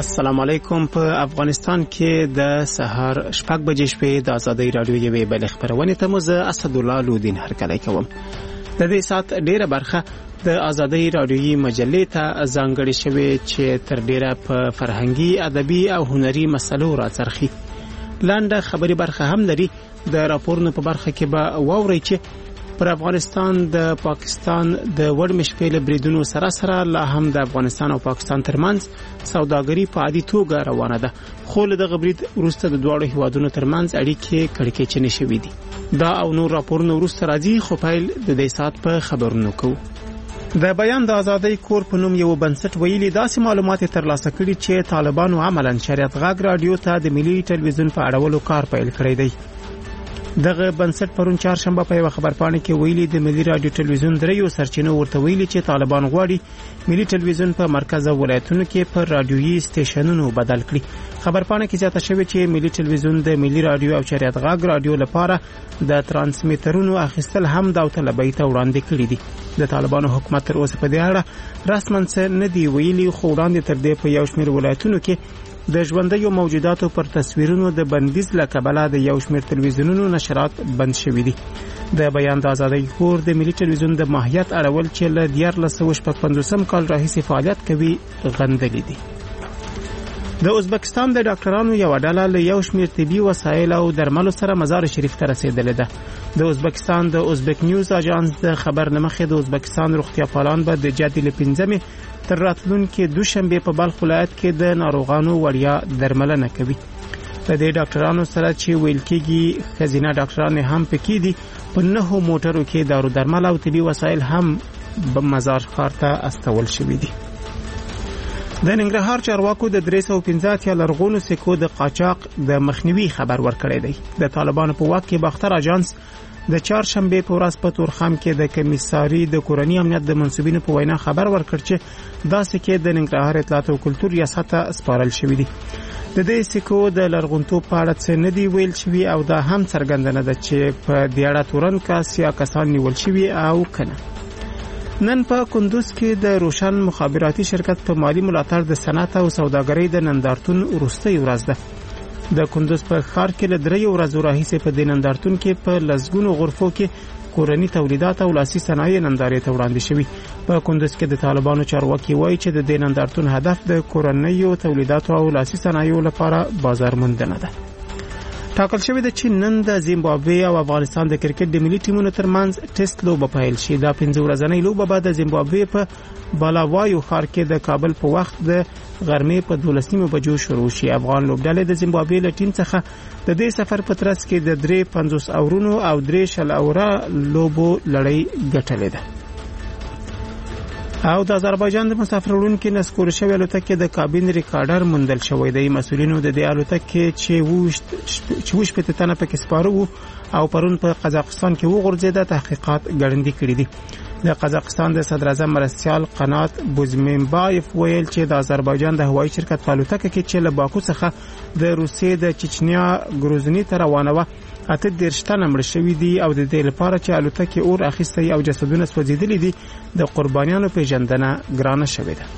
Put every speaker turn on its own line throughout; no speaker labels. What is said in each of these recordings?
السلام علیکم. په افغانستان کې د سهار 6 بجې شپې د آزادۍ رادیو یوې بل خبرونه ته مو زه اسد الله لودین هرکلی کوم. د دې سات ډیره برخه د آزادۍ رادیویي مجلې ته ځانګړې شوې چې تر ډیره په فرهنګي، ادبي او هنري مسلو راڅرخي. لاندې خبري برخه هم لري. د راپورونو په برخه کې به واوري چې پر افغانستان د پاکستان د وړمشپېل بریدونو سره لا هم د افغانستان او پاکستان ترمنځ سوداګري په عادي توګه روانه ده، خو له دغه برید وروسته د دواړو هیوادونو ترمنځ اړیکې کړکېچنې شوې دي. دا او نور راپورونه وروسته راځي، خو پیل د دې سات په خبرونو کوو. د بیان د آزادۍ کور په نوم یو بنسټ ویلي داسې معلومات ترلاسه کړي چې طالبانو عملاً شریعت غږ رادیو ته د ملي ټلویزیون په اړولو کار پیل کړی دی. دغه بنسټ پرون چهارشنبه په یو خبرپاڼه کې ویلي د ملي رادیو ټلویزیون دریو سرچینو ورته ویلي چې طالبان غواړي ملي ټلویزیون په مرکز او ولایتونو کې پر رادیویي سټیشنونو بدل کړي. خبرپاڼه کې زیاته شوې چې ملي ټلویزیون د ملي رادیو او شریعت غږ رادیو لپاره د ترانسمیټرونو اخیستل هم داوطلبۍ ته وړاندې کړي دي. د طالبانو حکومت تر اوسه په دې اړه رسماً څه نه دی ویلي، خو وړاندې تر دې په یو شمېر ولایتونو کې د ژوندیو موجوداتو پر تصویرونو د بندیز له کبله د یو شمېر تلویزیونونو نشرات بند شوي دي. د بیان د آزادۍ کور د ملي ټلویزیون د ماهیت اړول چې له 1955 کال راهیسې فعالیت کوي غندلې دي. د ازبکستان د ډاکټرانو یو ډله له یو شمېر طبي وسایل او درملو سره مزار شریف ته رسیدلې ده. د ازبکستان د ازبک نیوز اژانس د خبر نمخې د ازبکستان روغتیا پالان به د جدي له 15 تر راتلونکي دوشنبه په بلخ ولایت کې د ناروغانو وړیا درملنه کوي. د دې ډاکټرانو سره چې ویل کېږي خزینه ډاکټران هم پکې دي، په 9 موټرو کې دارو درمل او طبي وسایل هم په مزار ښار ته استول شوي دي. د ننګرهار چارواکو د 315 لرغونو سکو د قاچاق د مخنیوي خبر ورکړی دی. د طالبانو په واک کې باختر اژانس د چهارشنبه په ورځ په تورخم کې د کمیساري د کورنۍ امنیت د منسوبینو په وینا خبر ورکړ چې دا سکې د ننګرهار اطلاعات او کلتور ریاست ته سپارل شوې دي. د دې سکو د لرغونتوب په اړه څه نه دی ویل شوی او دا هم څرګندونه ده چې په دې اړه تورن کسان نیول شوي او کنه. نن په کندوز کې د روشن مخابراتي شرکت په مالی ملاتړ د صنعت او سوداګرۍ د نندارتون وروستۍ ورځ ده. د کندوز په ښار کې له 3 ورځو راهیسې په دې نندارتون کې په لسګونو غرفو کې کورني تولیدات او لاسي صنایع نندارې ته وړاندې شوي. په کندوز کې د طالبانو چارواکي وایي چې د دې نندارتون هدف د کورنیو تولیداتو او لاسي صنایعو لپاره بازار موندنه ده. ټاکل شوی ده چې نن د زیمبابوې او افغانستان د کرکټ د ملي ټیمونو ترمنځ ټیسټ لوبه پیل شي. دا 15 ورځنۍ لوبه به د زیمبابوې په بالاوایو ښار کې د کابل په وخت د غرمې په 12 بجو شروع شي. افغان لوبډلې د زیمبابوې له ټیم څخه د دې سفر په ترڅ کې د 350 اورونو او 3 اوره لوبو لړۍ ګټلې ده. او د آذربایجان د مسافرونکو نسکور شوی الوتکې د کابین ریکارډر موندل شوی دی. مسؤلینو د دې الوتکې چې وښ په تنه پکې سپارو او پرون په قزاقستان کې وغورځیده تحقیقات ګړندې کړي دي. د قزاقستان د صدر اعظم مرستيال قنات بوزمنبایف ویل چې د آذربایجان د هوایي شرکت په الوتکه کې چې له باکو څخه د روسیې د چچنیا گروزني ته روانه و 18 تنه مړ شوي دي او د دې لپاره چې الوتکې اور اخیستي او جسدونه سوځېدلي دي د قربانیانو پیژندنه ګرانه شوې ده.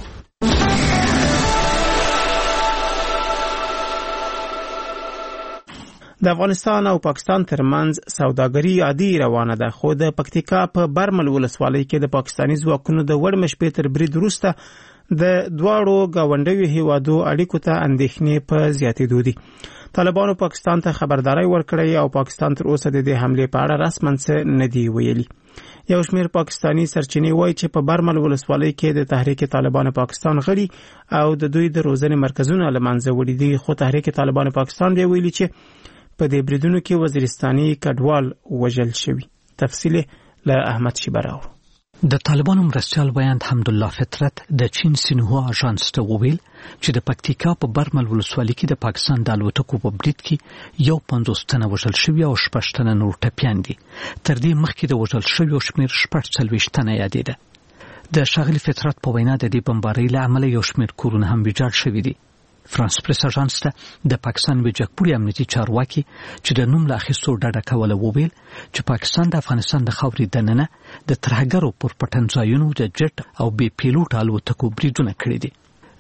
د افغانستان او پاکستان ترمنځ سوداګري عادي روانه ده، خو د پکتیکا په برمل ولسوالۍ کې د پاکستاني ځواکونو د وړمشپې تر برید وروسته د دواړو گاونډیو هیوادو اړیکو ته اندېښنې په زیاتېدو دي. طالبانو پاکستان ته خبرداري ورکړې او پاکستان تر اوسه د دې حمله په اړه رسماً څه نه دی ویلي. یو شمېر پاکستانی سرچینې وایي چې په برمل ولسوالۍ کې د تحریک طالبان پاکستان غړي او د دوی د روزنې مرکزونه له منځه وړي دي، خو تحریک طالبان پاکستان دی ویلي چې په دې بریدونو کې وزیرستاني کډوال وژل شوی. تفصیل له احمد شیبراو.
د طالبانو مرستيال بیان حمدالله فطرت د چین سینهوا اژانس ته وویل چې د پکتیکا په برمل ولسوالۍ کې د پاکستان د الوتکو په برید کې یو 50 تنه وژل شوي او 6 تنه نور ټپیان دي. تر دې مخکې د وژل شویو شمېر 40 تنه یادېده. د ښاغلي فطرت په وینا د دې بمبارۍ له امله یو شمېر کورونه هم ویجاړ شوي دي. فرانس پریس اژانس ته د پاکستان ویجاړپوړي امنیتي چارواکي چې د نوم له اخیستو ډډه کوله وویل چې پاکستان د افغانستان د خاورې دننه د ترهګرو پر پټنځایونو د جټ او بې پیلوټ الوتکو بریدونه کړي دي.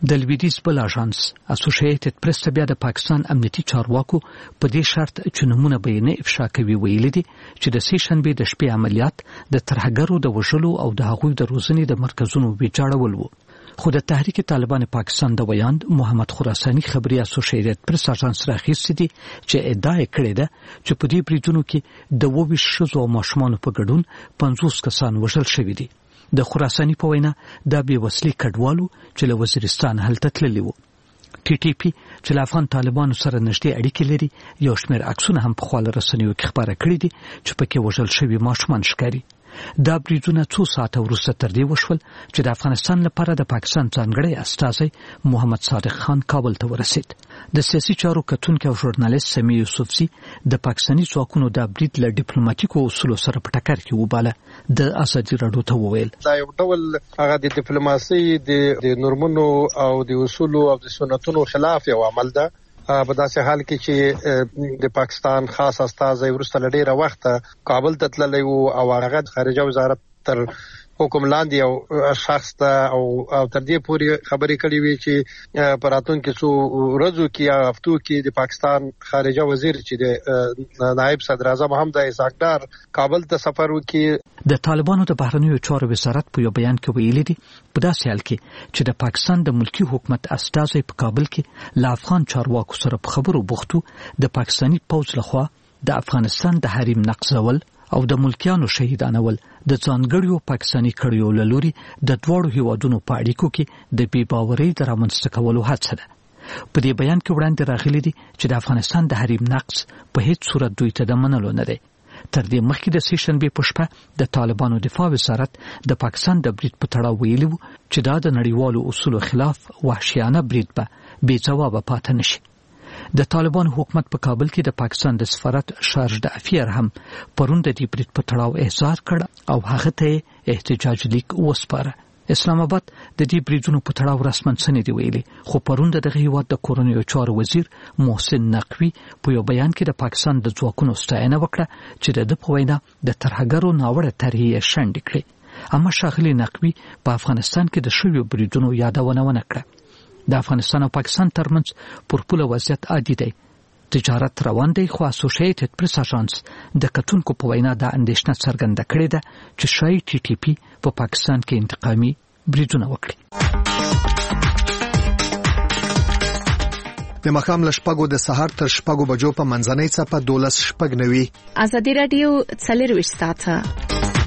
د لویدیز بل اژانس اسوسییټډ پریس ته بیا د پاکستان امنیتي چارواکو په دې شرط چې نمونه به یې نه افشا کوي ویلي دي چې د سې شنبې د شپې عملیات د ترهګرو د وژلو او د هغوی د روزنې د مرکزونو ویجاړول وو. خو د تحریک طالبان پاکستان د ویاند محمد خراساني خبري اسوسییټډ پریس اژانس راخیستي دي چې ادعا کړې ده چې په دې بریدونو کې د 22 ښځو او ماشومانو په ګډون 50 کسان وژل شوي دي. د خراساني په وینا دا بې وسلې کډوالو چې له وزیرستان هلته تللي وو. ټي ټي پی چې له افغان طالبانو سره نږدې اړیکې لري یو شمېر عکسونه هم په خپل رسنیو کې خبره کړې دي چې پکې وژل شوي ماشومان ښکاري. دا بریدونه 2 ساعته وروسته تر دې وشول چې د افغانستان لپاره د پاکستان ځانګړی استازی محمد صادق خان کابل ته ورسید. د سیاسي چارو کتونکي او ژورنالیست سمیع یوسفزي د پاکستاني ځواکونو د برید له ډیپلوماټیکو اصولو سره په ټکر کې وباله. د ازادي راډیو ته وویل
دا یو ډول هغه د ډیپلوماسي د نورمونو او د اصولو او د سنتونو خلاف یو عمل ده. په داسې حال کې چې د پاکستان خاص استازی ورسته لډیره وخت کابل ته تللی وو او هغه خارجه وزارت تر حکم لاندې او شخص ته او تر دې پورې خبرې کړې وي چې په راتلونکو څو ورځو کې یا هفتو کې د پاکستان خارجه وزیر چې د نائب صدر اعظم حمزه اسحاق ډار کابل ته سفر وکړي.
د طالبانو د بهرنیو چارو وزارت په یو بیان کې ویلي دي په داسې حال کې چې د پاکستان د ملکی حکومت استازی په کابل کې له افغان چارواکو سره په خبرو بوختو د پاکستاني پوځ لخوا د افغانستان د حریم نقضول او د ملکیانو شهیدانول د ځانګړیو پاکستاني کړیو لوري د دوړو هیوادونو په اړیکو کې د بې باورۍ د رامنځته کولو هڅه ده. په دې بیان کې وړاندې راغلي دي چې د افغانستان د حریم نقض په هیڅ صورت دوی ته د منلو نه دی. تر دې مخکې د سې شنبې په شپه د طالبانو دفاع وزارت د پاکستان د برید په تړاو ویلي وو چې دا د نړیوالو اصولو خلاف وحشیانه برید به بې ځوابه پاتې نشي. د طالبانو حکومت په کابل کې د پاکستان د سفارت شارج د افیر هم پرون د دې برید په تړاو احضار کړ او هغه ته احتجاج لیک وسپاره. اسلام آباد د دې بریدونو په تړاو رسمن څه نه دی ویلي، خو پرون دغه هیواد د کورنیو چارو وزیر محسن نقوی په یو بیان کې د پاکستان د ځواکونو ستاینه وکړه چې د په وینا د ترهګرو ناوړه طرحې شنډ کړې. اما ښاغلي نقوی په افغانستان کې د شویو بریدونو یادونه ونه کړه. د افغانستان او پاکستان ترمنځ پر پوله وضعیت عادي دی، تجارت روان دی، خو اسوسییټډ پریس اژانس د کتونکو په وینا د اندېښنه څرګنده کړې ده چې شاید ټي ټي پی په پاکستان کې انتقامي بریدونه وکړي.
د مخام لشپګو د سحر تر شپګو بجو په منځنۍ څپه 12:09
ازادي رادیو 24 ساعته.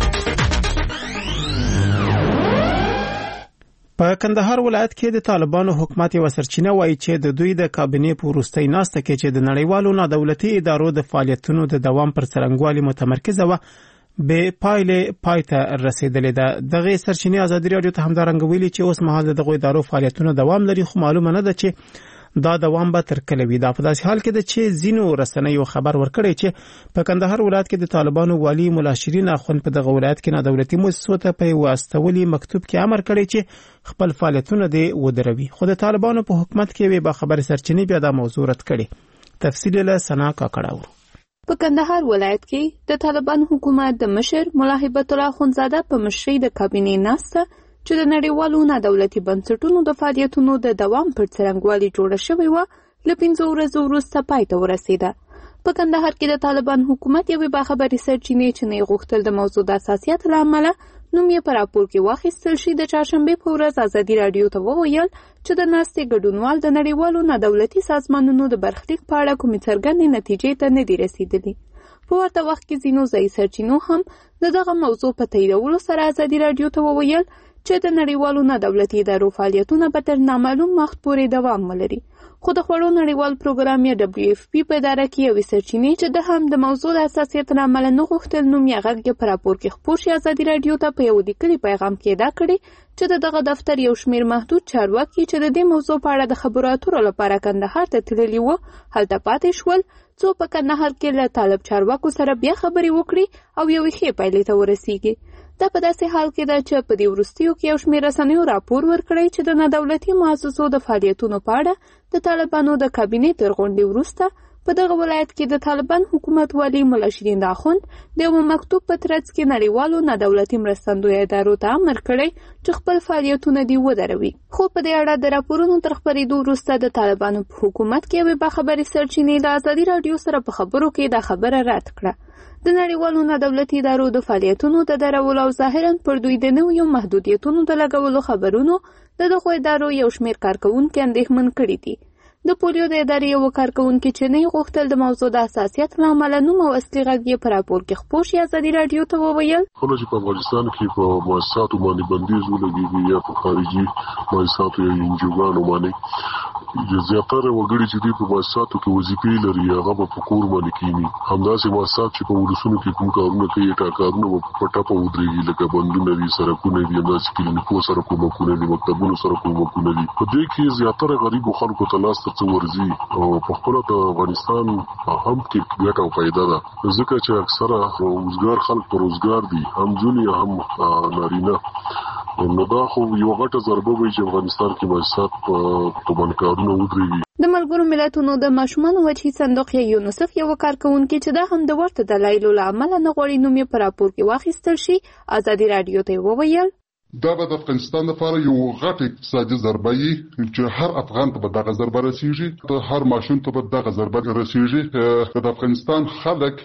په کندهار ولایت کې د طالبانو حکومت یو سرچینه وایي چې د دوی د کابینې په وروستۍ ناسته کې چې د نړیوالو نادولتي ادارو د فعالیتونو د دوام پر څرنګوالي متمرکزه و به پایلې پایته رسیدلې ده. دغه سرچینه ازادي رادیو ته همدارنګ ویلي چې اوس مهال دغه ادارو فعالیتونو دوام لري، خو معلومه نه ده چې دا دوام به تر کله وي. دا په داسې حال کې ده چې ځینو رسنیو خبر ورکړی چې په کندهار ولایت کې د طالبانو والی مولا شیرین اخوند په دغه ولایت کې نادولتي مؤسسو ته په واستولي مکتوب کې امر کړی چې خپل فعالیتونه دې ودروي، خو د طالبانو په حکومت کې وی با خبر سرچینې بیا د موضوع رد کړي. تفصیل له سنا کاکړاو.
په کندهار ولایت کې د طالبان حکومت د مشر مولا هیبت الله اخوندزاده په مشرۍ د کابینې ناسته چې د نړیوالو نادولتي بنسټونو د فعالیتونو د دوام پر څرنګوالي جوړه شوې وه له 5 ورځو وروسته پای ته ورسېده. په کندهار کې د طالبان حکومت یوې باخبرې سرچینې چې نه غوښتل د موضوع د حساسیت له امله نوم یې په راپور کې واخیستل شي د چهارشنبې په ورځ ازادي راډیو ته وویل چې د ناستې ګډونوال د نړیوالو نادولتي سازمانونو د برخلیک په اړه کومې څرګندې نتیجې ته نه دي رسېدلي. په ورته وخت کې ځینو ځایي سرچینو هم د دغه موضوع په تاییدولو سره ازادي راډیو ته وویل چې د نړیوالو نادولتي ادارو فعالیتونه به تر نامعلوم وخت پورې دوام ولري. خو د خوړو نړیوال پروګرام یا WFP په اداره کې یوې سرچینې چې د هم د موضوع د حساسیت له امله نه غوښتل نوم یې غږ په راپور کې خپور شي، ازادي راډیو ته په یو لیکلي پیغام کې ادعا کړې چې دغه دفتر یو شمېر محدود چارواکي چې د دې موضوع په اړه د خبرو اترو لپاره کندهار ته تللي وو هلته پاتې شول څو په کندهار کې له طالب چارواکو سره بیا خبرې وکړي او یوې ښې پایلې ته ورسیږي. دا په داسې حال کې ده چې په دې وروستیو کې یو شمېر رسنیو راپور ورکړی چې د نادولتي مؤسسو د فعالیتونو په اړه د طالبانو د کابینې تر غونډې وروسته په دغه ولایت کې د طالبان حکومت والی ملا شیرین اخوند د یو مکتوب په ترڅ کې نړیوالو نه دولتي مرستندویه ادارو ته امر کړی چې خپل فعالیتونه دې ودروي. خو په دې اړه د راپورونو تر خپرېدو وروسته د طالبانو په حکومت کې یوې باخبرې سرچینې د ازادي راډیو سره په خبرو کې دا خبره رد کړه. د نړیوالو نه دولتي ادارو د فعالیتونو د درولو او ظاهرا پر دوی د نویو محدودیتونو د لګولو خبرونو د دغو ادارو یو شمېر کارکوونکي اندېښمن کړي دي. د پولیو د ادارې یو کارکوونکي چې نه غوښتل د موضوع د حساسیت له امله نوم او اصلي غږ یې په راپور کې خپور شي ازادي راډیو ته وویل
کله چې په افغانستان کې په مؤسساتو باندې بندیز ولګېږي یا په خارجي مؤسساتو یا انجوګانو باندې زیاتره وګړي چې په مؤسساتو کې وظیفې لري هغه په کور باندې کېني. همداسې مؤسسات چې په ولسونو کې کوم کارونه کوي ټاکارونه په ټاپه ودرېږي لکه بندونه دي سړکونه دي همداسې کلینیکو سره کومکونه دي مکتبونو سره کومکونه دي. په دې کې زیاتره غریبو خلکو ته لاس ورزي او په خپل د افغانستان هم کې ګټه او فائدہ ده ځکه چې اکثره روزګار خلک په روزګار دي هم ځونی هم نارینه نو دا خو یو غټه ضربه وي چې افغانستان کې مؤسسات په بانکارونو ودرېږي.
د ملګرو ملتونو د ماشومانو وجهي صندوق یونیسف یو کارکوونکی چې دا هم د ورته دلایلو له امله نه غواړي نوم یې په راپور کې واخیستل شي ازادي راډیو ته وویل
دا به د افغانستان لپاره یو غټ اقتصادي ضربه وي چې هر افغان ته به دغه ضربه رسیږي د هر ماشوم ته به دغه ضربه رسیږي. د افغانستان خلک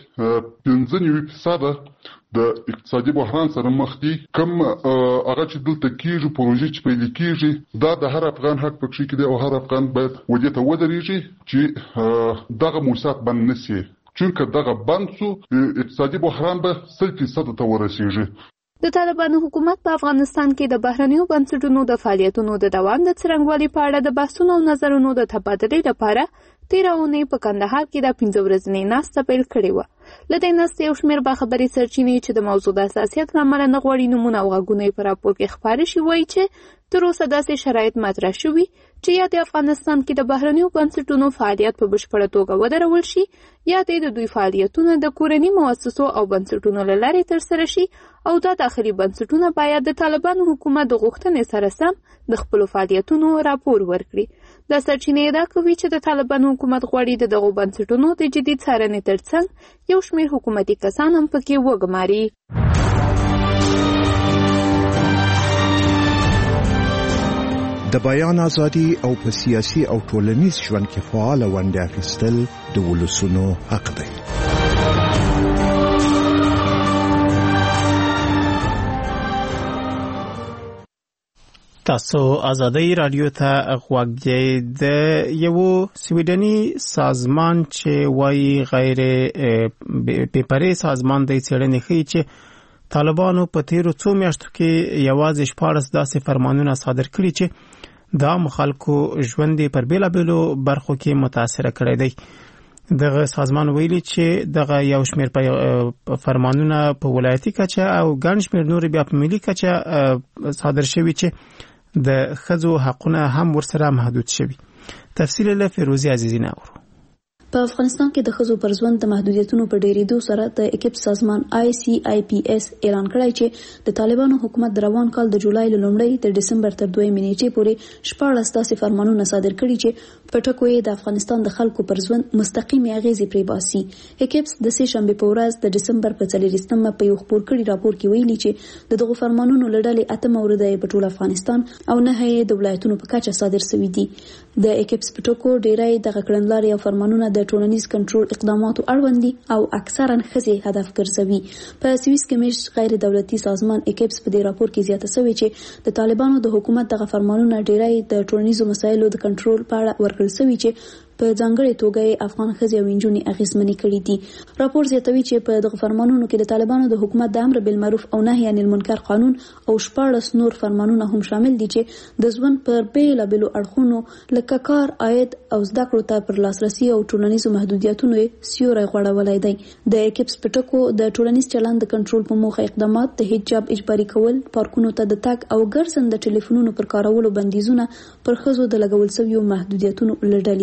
15% د اقتصادي بحران سره مخ دي. کم هغه چې دلته کېږي پروژې چې پیل کېږي دا د هر افغان حق پکې کې دی او هر افغان باید ودې ته ودرېږي چې دغه موسسات بند نشي چونکه دغه بند سو اقتصادي بحران به 100% ته ورسیږي.
د طالبانو حکومت په افغانستان کې د بهرنیو بنسټونو د فعالیتونو د دوام د څرنګوالي په اړه د بحثونو او نظرونو د تبادلې لپاره 13 اونۍ په کندهار کې د 15 ورځې ناسته پیل کړې وه. له دې ناستې یو شمېر باخبرې سرچینې چې د موضوع د حساسیت له امله نه غواړي نومونه او غږونه یې په راپور کې خپاره شي وایي چې تر اوسه داسې شرایط مطرح شوي چې یا د افغانستان کې د بهرنیو بنسټونو فعالیت په بشپړه توګه ودرول شي یا د دوی فعالیتونه د کورني مؤسسو او بنسټونو له لارې ترسره شي او دا داخلي بنسټونه باید د طالبانو حکومت د غوښتنې سره سم د خپلو فعالیتونو راپور ورکړي. دا سرچینې ادعا کوي چې د طالبانو حکومت غواړي د دغو بنسټونو د جدي څارنې ترڅنګ یو شمېر حکومتي کسان هم پکې وګماري.
د بیان ازادي او په سیاسي او ټولنیز ژوند کې فعال ونډه اخیستل د ولسونو حق دی.
تاسو ازادي رادیو ته غوږ یې. د یو سویډني سازمان چې وایي غیر پیپري سازمان د څېړنې ښیي چې طالبانو په تیرو څو میاشتو کې یوازې 14 داسې فرمانونه صادر کړي چې د عامو خلکو ژوند پر بیلابیلو برخو کې متاثره کړی دی. دغه سازمان ویلي چې دغه یو شمېر فرمانونه په ولایتي کچه او ګڼ شمېر نور بیا په ملي کچه صادر شوي چې د ښځو حقونه هم ورسره محدود شوي. تفصیل له فیروزي عزیزی ناورو.
په افغانستان کې د ښځو پر ژوند د محدودیتونو په ډېرېدو سره د اکیپ سازمان ICIPS اعلان کړی چې د طالبانو حکومت د روان کال د جولای له لومړۍ تر ډسمبر تر 2 نیټې پورې 14 داسې فرمانونه صادر کړي چې په ټکو یې د افغانستان د خلکو پر ژوند مستقیمې اغیزې پرې باسي. اکیپس د سې شنبې په ورځ د ډسمبر په 4 په یو خپور کړي راپور کې ویلي چې د دغو فرمانونو له ډلې 8 مورده په ټول افغانستان او 9 د ولایتونو په کچه صادر شوي دي. د اکیپس په ټکو ډیری دغه کړنلارې او فرمانونه د ټولنیز کنټرول اقداماتو اړوند دي او اکثرا ښځې هدف ګرځوي. په سویس کې مش غیر دولتي سازمان اکیپس په دې راپور کې زیاته شوی چې د طالبانو د حکومت دغه فرمانونه ډیری د ټولنیزو مسایلو د کنټرول په اړه ورکړل شوی چې په ځانګړې توګه افغان ښځې او نجونې اغیزمنې کړي دي. راپور زیاتوي چې په دغه فرمانونو کې د طالبانو د حکومت د امر بالمعروف او نهي عن المنکر قانون او 14 نور فرمانونه هم شامل دي چې د ژوند پر بیلابیلو اړخونو لکه کار، عاید او زده کړو ته پر لاسرسي او ټولنیزو محدودیتونو سیوری غوړولی دی. د اکیپس په ټکو د ټولنیز چلند د کنټرول په موخه اقدامات د حجاب اجباري کول، پارکونو ته د تګ او ګرځند د ټلیفونونو پر کارولو بندیزونه پر ښځو د لګول شویو محدودیتونو لړلې دي.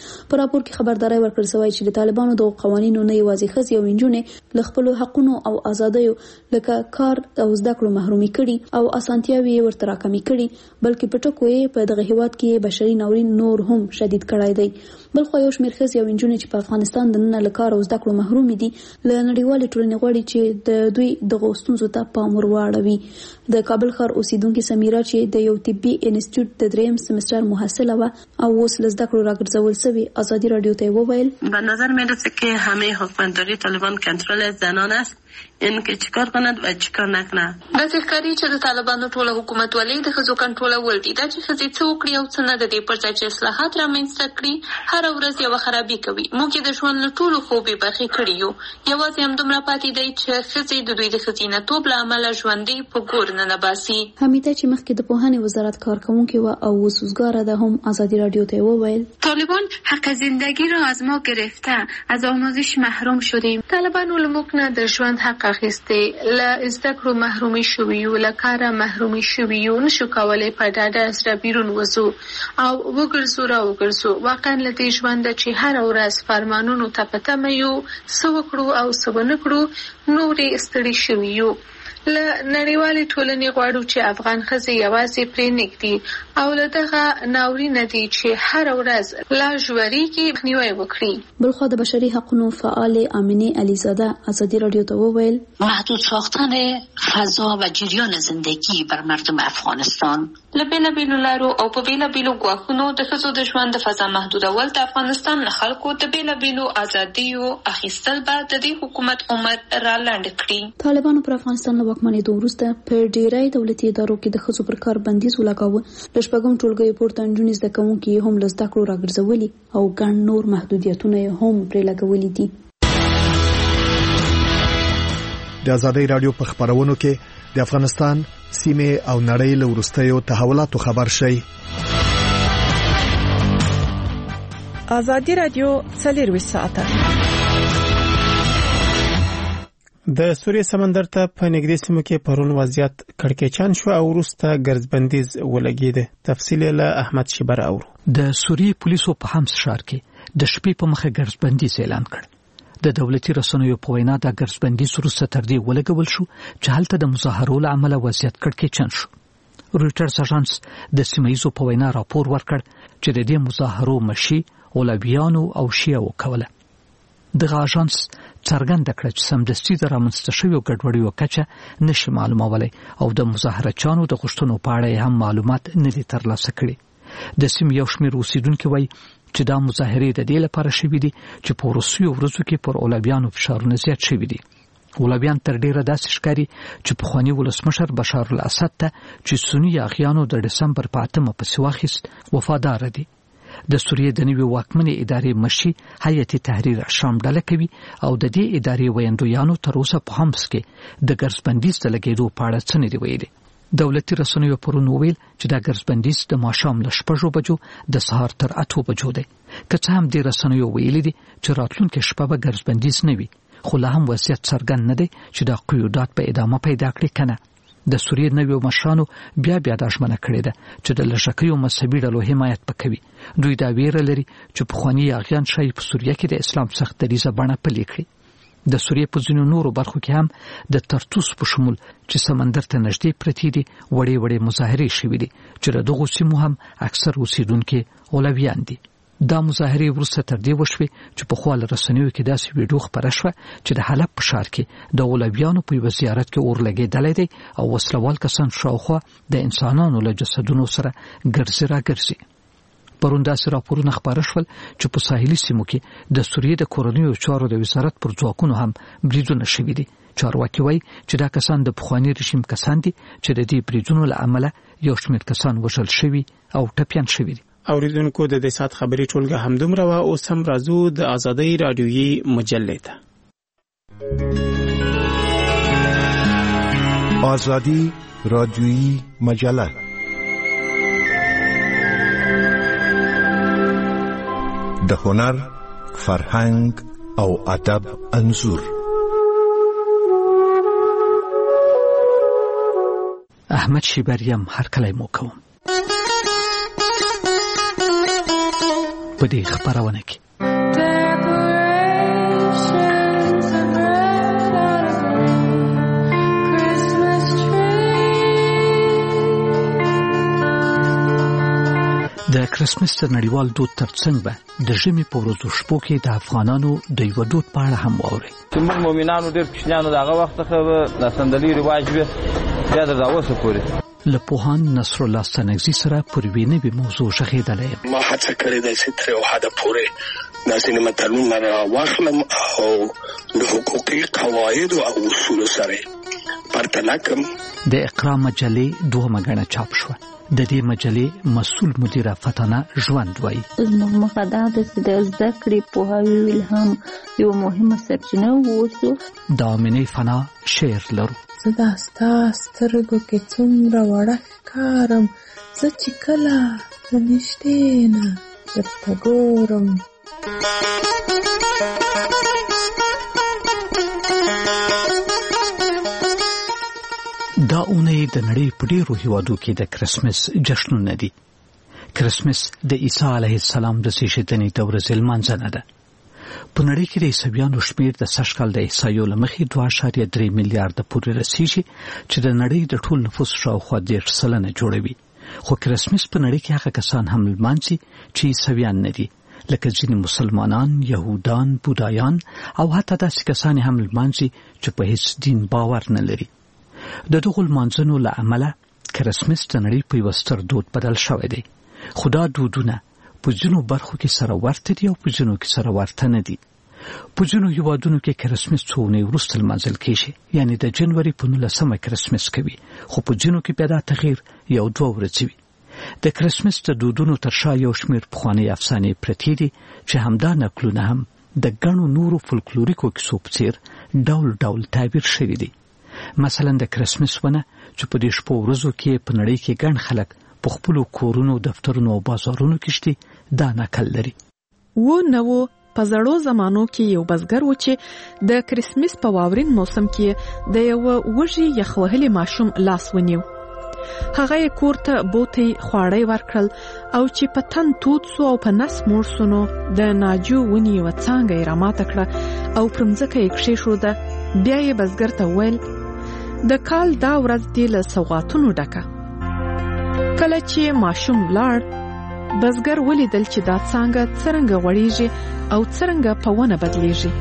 په راپور کې خبرداري ورکړل شوې چې د طالبانو د قوانینو نه یوازې ښځې او نجونې له خپل حقونو او آزادیو لکه کار او زده کړو محرومي کړي او اسانتیاوي ورته راکمې کړي، بلکې په ټکو یې په دغه هیواد کې بشري ناورین نور هم شدید کړی دی. بل خو یو شمېر ښځې او نجونې چې په افغانستان دننه له کار او زده کړو محروم دي له نړیوالې ټولنې غواړي چې د دوی دغه ستونزو ته پام ور واړوي. د کابل ښار اوسیدونکې سمیرا چې د یو طبي انسټیټیوټ د 3م سمستر محصله و او اوس له زده کړو راګرځول شوې آزادی رادیو ته وویل
به نظر میرسه که همه حکومتداری طالبان کنترل زنان است، این که چیکار کند و چیکار نکنه.
د ښکاری چې د طالبانو ټوله حکومت ولې د ښځو کنټرول دی دا چې ښځې څه وکړي او څه نه د دې پر ځای چې اصلاحات رامنځته کړي هر ورځ یو خرابي کوي. موږ د ژوند له ټولو خوبې برخې کړي یو، یوازې همدومره پاتې دی چې ښځې د دوی د ښځینه‌توب له امله ژوندۍ په ګور نه باسي.
حمیده چې مخکې د پوهنې وزارت کارکونکې و او اوس وزګاره ده هم آزادی رادیو ته وویل
طالبان حق زندگی را از ما گرفته، از آموزش محروم شدیم. طالبان له موږ نه د ژوند حق اخیسته، له زده کړو محرومي شویو، له کاره محرومي شویو، نشو کولای په ډاډه سره بیرون وځو او وګرځو. واقعا له دې ژوند چې هر ورځ فرمانونو ته پته مې یو څه وکړو او څه ونه کړو نورې ستړي شویو. له نړیوالې ټولنې غواړو چې افغان ښځې یوازې پرې نږدي او له دغه ناورینه دي چې هر ورځ لا ژوریږي مخنیوی وکړي.
بلخوا د بشري حقوقو فعال آمینه علیزاده آزادی رادیو ته وویل
محدود ساختن فضا و جریان زندگی بر مردم افغانستان
له بیلابیلو لارو او په بیلابیلو ګواښونو د ښځو د ژوند د فضا محدودول د افغانستان له خلکو د بیلابیلو ازادیو اخیستل به د دې حکومت عمر را لنډ کړي.
طالبانو پر افغانستان له واکمنېدو وروسته په ډېری دولتي ادارو کې د ښځو پر کار بندیز ولګاوه. له شپږم ټولګیو پورته نجونې زده کوونکي هم له زده کړو راګرځولي او ګڼ نور محدودیتونه هم پرې لګولي دي.
د آزادۍ رادیو په خبرونو کې د افغانستان سیمه او نړۍ له وروستیو تحولاتو خبر شي.
آزادۍ رادیو 24 ساعته
د سوریې سمندر ته په نږدې سیمو کې پرون وضعیت کړکېچن شو او وروسته ګرځبندیز ولګید. تفصیل له احمد شیبر اورو.
د سوریې پولیسو په حمص ښار کې د شپې په مخه ګرځبندیز اعلان کړ. د دولتي رسنیو په وینا د ګرځبندیز وروسته تر دې ولګول شو چې هلته د مظاهرو له امله وضعیت کړکېچن شو. رویټرز اژانس د سیمایزو په وینا راپور ورکړ چې د دې مظاهرو مشي اولویانو او شیعه وکوله. دغه اژانس څرګنده کړه چې سمدستي د رامنځته شویو ګډوډیو کچه نشي معلومولای او د مظاهرچیانو د غوښتنو په اړه هم معلومات نه دي ترلاسه کړي. د سیمې یو شمېر اوسیدونکي وایي چې دا مظاهرې د دې لپاره شوې دي چې په وروستیو ورځو کې پر اولویانو فشارونه زیات شوي دي. اولویان تر ډیره داسې ښکاري چې پخواني ولسمشر بشار الاسد ته چې سني اغیانو د دسمبر په 8 پسې واخیست وفادار دي. د سوریې د نوي واکمنې ادارې مشي هیئت تحریر شام ډله کوي او د دې ادارې ویاندویانو تر اوسه په حمص کې د ګرځبندیز د لګېدو په اړه څه نه دي ویلي. دولتي رسنیو پرون ویل چې دا ګرځبندیز د ماښام له 6 بجو د سهار تر 8 بجو دی. که څه هم د رسنیو ویلي دي چې راتلونکي شپه به ګرځبندیز نه وي، خو لا هم وضعیت څرګند نه دی چې دا قیودات په ادامه پیدا کړي کنه. د سوریې نویو مشرانو بیا د ژمنه کړې ده چې د لږکیو مذهبي ډلو حمایت وکوي. دوی دا ویره لري چې پخواني اغیان شای په سوریه کې د اسلام سخت دریزه بڼه پلي کړي. د سوریې په ځینو نورو برخو کې هم د ترتوس په شمول چې سمندر ته نږدې پرتې دي وړې مظاهرې شوې دي چې دغه سیمو هم اکثر اوسیدونکو اولویان دي. دا مظاهرې وروسته تر دې وشوې چې په خپل رسنیو کې داسې ویډیو خبره شوه چې د حلب په ښار کې د اولویانو په یو زیارت کې اور لګېدلې دي او وسلوال کسان شاوخوا د انسانانو له جسدونو سره ګرځي. پرون داسې راپورونه خبره شول چې په ساحلي سیمو کې د سوریې د کورنیو چارو د وزارت پر ځواکونو هم بریدونه شوي دي. چارواکي وایي چې دا کسان د پخواني رژیم کسان دي چې د دې بریدونو له امله یو شمېر کسان وژل شوي او ټپیان شوي دي.
اوریدونکو د دې سات خبري ټولګه همدومره و. اوس هم راځو د آزادۍ رادیویي مجلې ته.
آزادی رادیویی مجله د هنر، فرهنګ او ادب انځور.
احمد شیبریم هر کله مو کوم. په دې خبرونه کې. د کرسمس تر نړیوال دود ترڅنګ به د ژمي په ورځو شپو کې د افغانانو د یو دود په اړه هم واورئ.
چې موږ مؤمنانو ډېر کوچنیانو د هغه وخت څخه د سندلي رواج وي بیا تر اوسه پورې.
له پوهاند نصر الله ستانکزي سره پر یوې نوې موضوع غږېدلی یم.
ما هڅه کړې ده چې تر یو حده پورې داسې متلونه راواخلم او د حقوقي قواعدو او اصولو سره پرتله کړم.
د اقرا مجلې 2مه ګڼه چاپ شوه. د دې مجلې مسؤل مدیره فتانه ژوند وایي
زموږ موخه دا ده چې د زده کړې پوهاوي الهام یو مهمه سرچینه واوسو.
د آمینې فنا شعر لرو.
زه دا ستا سترګو کې څومره وړه ښکارم، زه چې کله له نږدې نه درته ګورم.
دا اونۍ د نړۍ په ډېرو هیوادو کې د کرسمس جشنونه دي. کرسمس د عیسی علیه السلام د زیږیدنې د ورځې لمانځنه ده. په نړۍ کې د عیسویانو شمېر د سږ کال د احصایو له مخې 2.3 میلیارده پورې رسیږي چې د نړۍ د ټول نفوس شاوخوا 30% جوړوي. خو کرسمس په نړۍ کې هغه کسان هم لمانځي چې عیسویان نه دي، لکه ځینې مسلمانان، یهودان، بودایان او حتی داسې کسان هم لمانځي چې په هیڅ دین باور نه لري. د دغو لمانځنو له امله کرسمس د نړۍ په یو ستر دود بدل شوی دی. خو دا دودونه په ځینو برخو کې سره ورته دي او په ځینو کې سره ورته نه دي. په ځینو هیوادونو کې کرسمس څو اونۍ وروسته لمانځل کېږي، یعنې د جنوري په 19 کرسمس کوي، خو په ځینو کې بیا دا تغییر 1-2 ورځې وي. د کرسمس د دودونو تر شا یو شمېر پخوانۍ افسانې پرتې دي چې همدا نقلونه هم د ګڼو نورو فولکلوریکو کیسو په څېر ډول ډول تعبیر شوي دي. مثلا د کرسمس ونه چې په دې شپو ورځو کې په نړۍ کې ګڼ خلک په خپلو کورونو، دفترونو او بازارونو کې شتي دا نقل لري.
په زړو زمانو کې یو بزګر و چې د کرسمس په واورین موسم کې د یو وږي یخ وهلي ماشوم لاس ونیو. هغه یې کور ته بوتي خواړی ورکړل او چې په تن تود سو او په نس موړ سونو د ناجو ونی و څنګه یې راماته کړه او پر مځکه یې کښېښوده. بیا یې بزګر ته وویل د کال دا ورځ دې له سوغاتونو ډکه. کله چې ماشوم لاړ، بزګر ولیدل چې دا څنګه غوړیږي او څنګه په ونه بدلیږي.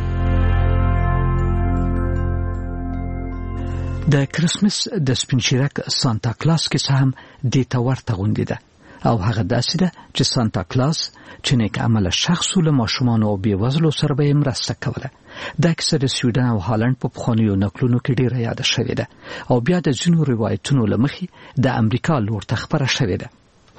د کرسمس د سپینشیرک سانتا کلاس کې هم دې ته ورته غونډه ده او هغه داسې ده چې سانتا کلاس چې نیک عمل شخص له ماشومان او بیوزلو سره به مرسته کوله. دا کیسه د سویډن او هالند په پخوانیو نقلونو کې ډیره یاد شوې ده او بیا د ځینو روایتونو له مخې د امریکا لور ته خبره شوې ده.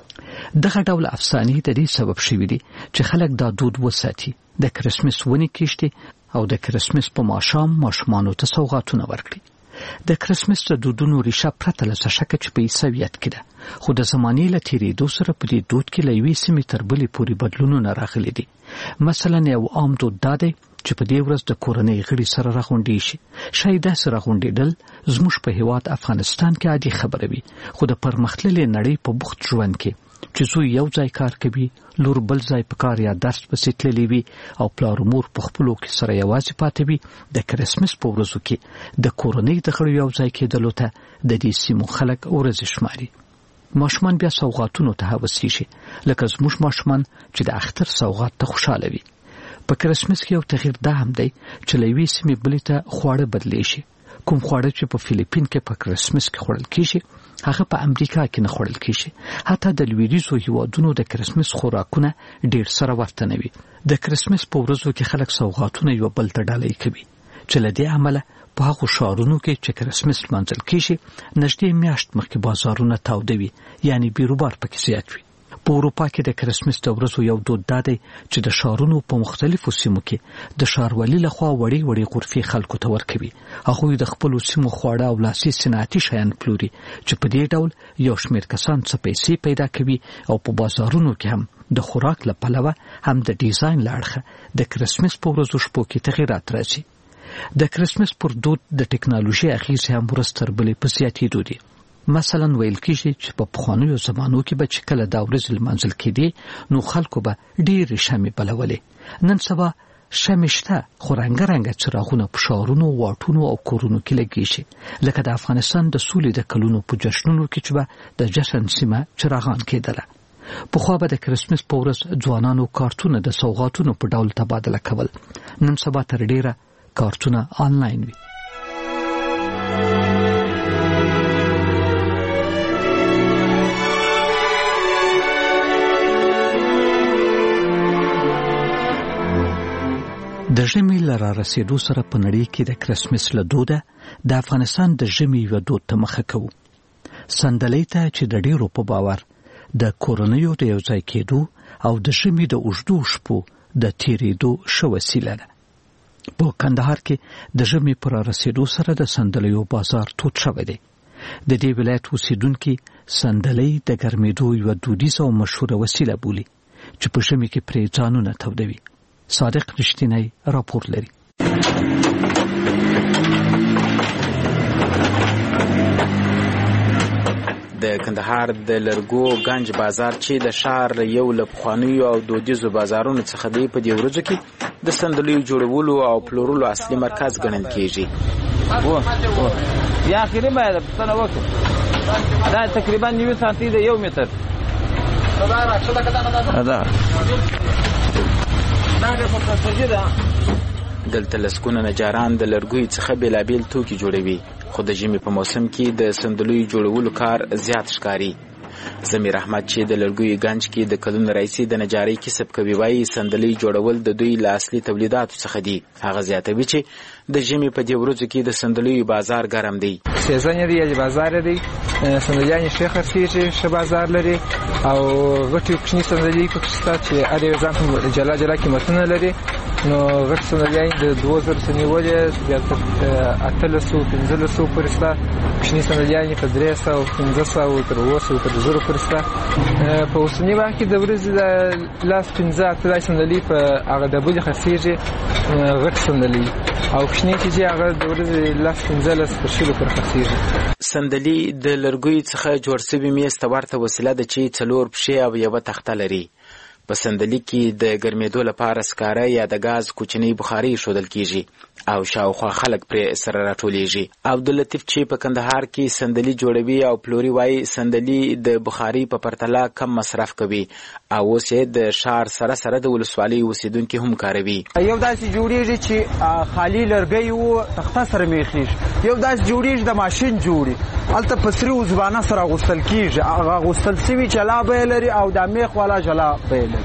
دغه ډول افسانې د دې سبب شوي دي چې خلک دا دود وساتي، د کرسمس ونې کېږدي او د کرسمس په ماښام ماشومانو ته سوغاتونه ورکړي. د کرسمس د دودونو ریښه پرته له څه شکه چې په عیسویت کې ده، خو د زمانې له تېرېدو سره په دې دود کې له یوې سیمې تر بلې پورې بدلونونه راغلي دي. مثلا یو عام دود دا دی چې په دې ورځ د کورنۍ غړي سره راغونډې شي. شاید داسې راغونډېدل زموږ په هېواد افغانستان کې عادي خبره وي، خو د پرمختللې نړۍ په بوخت ژوند کې چې زوی یو ځای کار کوي، لور بل ځای په کار یا درس پسې تللی وي او پلار مور په خپلو کې سره یوازې پاتې وي، د کرسمس په ورځو کې د کورنۍ د غړو یو ځای کېدلو ته د دې سیمو خلک ورځې شماري. ماشومان بیا سوغاتونو ته هوسیږي، لکه زموږ ماشومان چې د اختر سوغات ته خوشاله وي. په کرسمس کې یو تغییر دا هم دی چې له یوې سیمې بلې ته خواړه بدلی شي. کوم خواړه چې په فلیپین کې په کرسمس کې خوړل کېږي هغه په امریکا کې نه خوړل کېږي. حتی د لویدیځو هیوادونو د کرسمس خوراکونه ډېر سره ورته نه وي. د کرسمس په ورځو کې خلک سوغاتونه یو بل ته ډالۍ کوي چې له دې عمله په هغو ښارونو کې چې کرسمس لمانځل کېږي نږدې میاشت مخکې بازارونه تاوده وي، یعنې بیروبار پکې زیات وي. په اروپا کې د کرسمس د ورځو یو دود دا دی چې د ښارونو په مختلفو سیمو کې د ښاروالي لخوا وړې غرفې خلکو ته ورکوي. هغوی د خپلو سیمو خواړه او لاسي صنعتي شیان پلوري چې په دې ډول یو شمېر کسان څه پیسې پیدا کوي او په بازارونو کې هم د خوراک له پلوه هم د ډیزاین له اړخه د کرسمس په ورځو شپو کې تغیرات راځي. د کرسمس پر دود د ټکنالوژي اغېزې هم ورځ تر بلې په زیاتېدو دي. مثلا ویل کېږي چې په پخوانیو زمانو کې به چې کله دا ورځې لمانځل کېدې نو خلکو به ډېرې شمې بلولې. نن سبا شمې شته خو رنګه څراغونه په ښارونو واټونو او کورونو کې لګېږي لکه د افغانستان د سولې د کلونو په جشنونو کې چې به د جشن سیمه چراغان کېدله. پخوا به د کرسمس په ورځ ځوانانو کارتونه د سوغاتونو په ډول تبادله کول. نن سبا تر ډېره کارتونه آنلاین وي. د ژمي له رارسېدو سره په نړۍ کې د کرسمس له دوده د افغانستان د ژمي یو دود ته مخه کوو. سندلۍ ته چې د ډېرو په باور د کورنیو د یو ځای کېدو او د ژمي د اوږدو شپو د تېرېدو ښه وسیله ده. په کندهار کې د ژمي په رارسېدو سره د سندلیو بازار تود شوی دی. د دې ولایت اوسېدونکي سندلۍ د ګرمېدو یوه دودیزه او مشهوره وسیله بولي چې په ژمي کې پرې ځانونه تودوي. صادق رښتینی راپور لري.
د کندهار د لرګو گنج بازار چې د ښار یو له پخوانیو او دودیزو بازارونو څخه دی په دې ورځو کې د سندلیو جوړولو او پلورلو اصلي مرکز ګڼل کېږي.
یا اخري باید پوښتنه وکړو دا تقریبا 9 سانتي د 1 متر
دلته لسګونه نجاران د لرګیو څخه بېلابېل توکي جوړوي خو د ژمي په موسم کې د سندلیو جوړولو کار زیات ښکاري. زمیر احمد چې د لرګیو گنج کې د کلونو راهیسې د نجارۍ کسب کوي وایي سندلۍ جوړول د دوی له اصلي تولیداتو څخه دي. هغه زیاتوي چې د ژمي په دې ورځو کې د سندلیو بازار ګرم دی.
سیزن دی یا بازار دی سندلیان ښه خرڅېږي ښه بازار لري او غټې کوچنۍ سندلۍ پکې شته چې هر یو ځان جلا جلا قیمتونه لري. نو غټ سندلیان د 2000 سنیولې بیا تر 800-1500 پورې شته. کوچنۍ سندلیان په 300-500 تر 800 تر 1000 پورې شته. په اوسني وخت کې د ورځې د لاس 15 سندلۍ په هغه ډبلې خرڅېږي غټ سندلۍ او کوچنۍ چې هغه د ورځې لاس 15 پر شلو پر خرڅېږي.
سندلۍ د لرګیو څخه جوړ شوې میز ته ورته وسیله ده چې 4 پښې او یوه تخته لري. په سندلۍ کې د ګرمېدو لپاره سکاره یا د غاز کوچنۍ بخاري ایښودل کېږي او شاوخوا خلک پرې سره راټولیږي. عبداللطیف چې په کندهار کې سندلۍ جوړوي او پلوري وایي سندلۍ د بخاري په پرتله کم مصرف کوي او اوس یې د ښار سره سره د ولسوالۍ اوسېدونکي هم کاروي.
یو داسې جوړېږي چې خالي لرګی و تخته سره میخېږي، یو داسې جوړېږي د ماشین جوړي هلته په سري وزبانه سره اغوستل کېږي. هغه اغوستل سوي جلا بیه لري او دا میخ والا جلا بیه لري.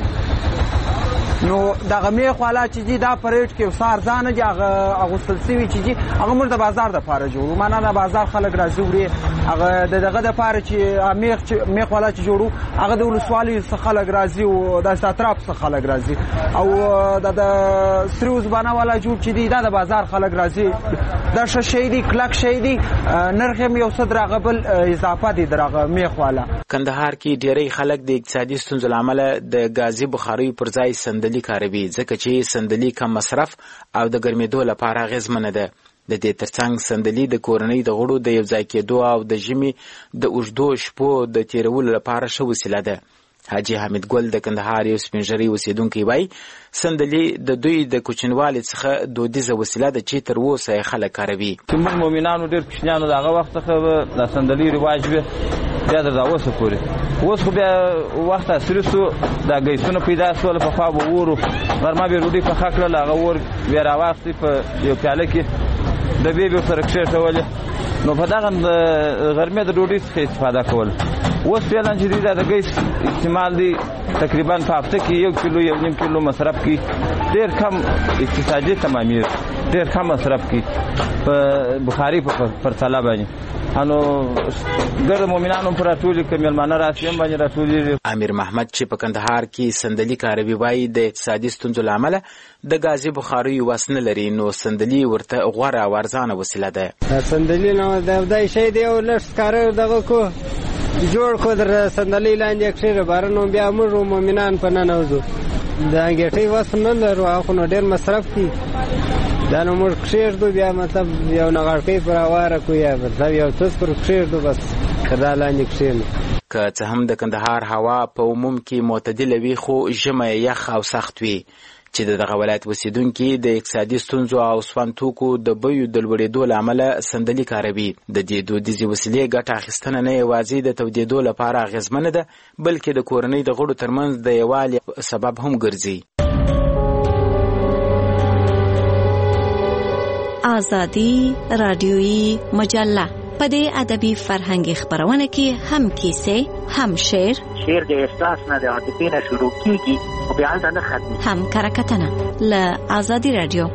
نو دغه میخ والا چې دي دا په ریټ کې څه ارزانه دي، هغه اغوستل سوي چې دي هغه موږ د بازار دپاره جوړو. معنا د بازار خلک راځي وړي هغه د دغه دپاره چې میخ والا چې جوړو هغه د ولسوالۍ څخه خلک راځي او داسې اطراف څخه خلک راځي او د سري وزبانه والا جوړ چې دي دا د بازار خلک راځي. دا ښه شی دی، کلک شی دی، نرخ یې یو څه د هغه بل اضافه دی د هغه میخ والا.
کندهار کې ډېری خلک د اقتصادي ستونزو له امله د ګازي بخاریو پر ځای سندلۍ کاروي ځکه چې سندلۍ کم مصرف او د ګرمېدو لپاره اغېزمنه ده. د دې ترڅنګ سندلۍ د کورنۍ د غړو د یو ځای کېدو او د ژمي د اوږدو شپو د تېرولو لپاره ښه وسیله ده. حاجي حمید ګل د کندهار یو سپینږیري اوسېدونکی وایي سندلۍ د دوی د کوچنیوالي څخه دودیزه وسیله ده چې تر اوسه یې خلک کاروي.
چې موږ مؤمنانو ډېر کوچنیانو د هغه وخت څخه د سندلۍ رواج وي بیا تر دا اوسه پورې. اوس خو بیا وخت عصري سو دا ګیسونه پیدا سول پخوا به ورو غرمه به ډوډۍ پخه کړله هغه ور بیا راواخلي په یو پیاله کې ډبې به ورسره کښېښولې نو په دغه غرمې د ډوډۍ څخه استفاده کول. اوس فعلا چې دی دا د ګیس استعمال دی تقریبا په هفته کې 1 کیلو 1.5 کیلو مصرف کی ډېر کم اقتصادي تمامیر ډېر کم مصرف کی په بخاري په پرتله باندې. انو ګرد مؤمنانو پر ټولې کمیلمانه راشي باندې راټولې.
امیر محمد چې په کندهار کې سندلۍ کاروي وایي د اقتصادي ستونزو له امله د غازي بخاري وس نه لري نو سندلۍ ورته غوره او ارزانه وسیله ده.
سندلۍ نو د دای شی دی او لږ کار دغه کو جوړ کو در سندلۍ لاندې کښې بارنو بیا موږ مؤمنان په ننوځو د انګېټۍ وس نه لرو خو نو ډېر مصرف دي دا نو موږ کښېږدو بیا مطلب یو نغړکۍ پر هواره کو یا مطلب یو څه پر کښېږدو بس کدا لاندې کښېنو.
که څه هم د کندهار هوا په عموم کې معتدله وي خو ژمی یخ او سخت وي چې دغه ولایت اوسیدونکي د اقتصادي ستونزو او سون توکو د بیو د لوړېدو له امله صندلي کاروي. د دې دودیزې وسیلې ګټه اخیستنه نه یوازې د تودېدو لپاره اغېزمنه ده بلکې د کورنۍ د غړو ترمنځ د یووالي سبب هم ګرځي.
آزادی رادیویی مجله په دې ادبي فرهنګي خبرونه کې هم کیسې هم شعر
د احساس نه د عاطفې نه شروع کیږي او بیا هلته نه ختمي
هم کرکټنه له آزادی رادیو.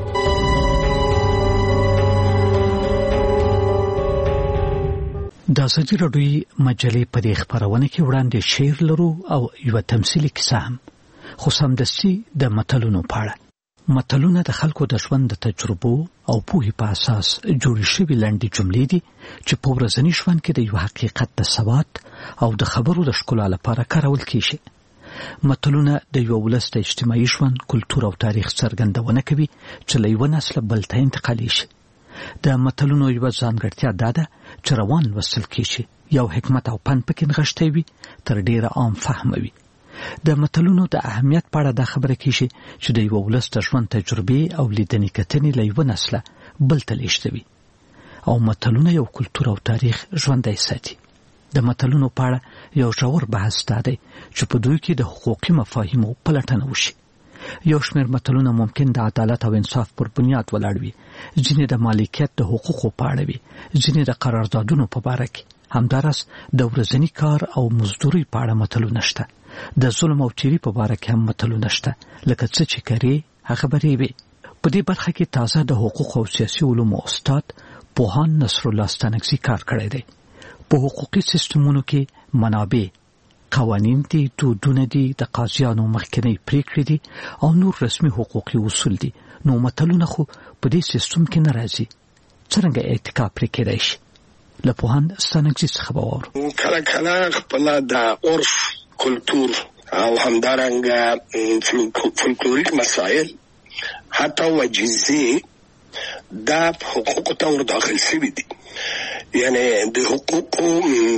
د آزادی رادیویی مجلې په دې خبرونه کې وړاندې شعر لرو او یو تمثیلي کیسه هم خو سمدستي د متلونو په اړه. متلونه د خلکو د ژوند د تجربو او پوهې په اساس جوړې شوي لنډې جملې دي چې په ورځني ژوند کې د یو حقیقت د ثبات او د خبرو د ښکلا لپاره کارول کیږي. متلونه د یو ولس د اجتماعي ژوند، کلتور او تاریخ څرګندونه کوي چې له یوه نسله بل ته انتقالي شي. د متلونو یوه ځانګړتیا دا ده چې روان لوستل کیږي، یو حکمت او پند پکې نغښتی وي، تر ډیره عام فهمه وي. د متلونو د اهمیت په اړه دا خبره کیږي چې د یو ولس د ژوند تجربې او لیدنې کتنې له یوه نسله بل ته لیږدوي او متلونه یو کلتور او تاریخ ژوندی ساتي. د متلونو په اړه یو ژور بحث دا دی چې په دوی کې د حقوقي مفاهیمو پلټنه وشي. یو شمېر متلونه ممکن د عدالت او انصاف پر بنیاد ولاړ وي، ځینې د مالکیت د حقوقو په اړه وي، ځینې د قراردادونو په باره کې. همداراز د ورځني کار او مزدورۍ په اړه متلونه شته. د ظلم او تیری په باره کې هم متلونه شته، لکه څه چې کرې هغه به ریبې. په دې برخه کې تازه د حقوق او سیاسي علومو استاد پوهان نصرالله ستانکزي کار کړی دی. په حقوقي سیستمونو کې منابع، قوانین دي، دودونه دي، د قاضیانو مخکنی پریکړې دي او نور رسمي حقوقي اصول دي. نو متلونه خو په دې سیستم کې نه راځي. څرنګه اتکا پرې کېدای شي؟ له پوهان ستانکزي څخه به واورو.
کله کله خپله د عرف، کلتور او همدارنګه فولکلوریک مسائل حتی وجیزې دا حقوقو ته ور داخل شوي دي. یعنی د حقوقو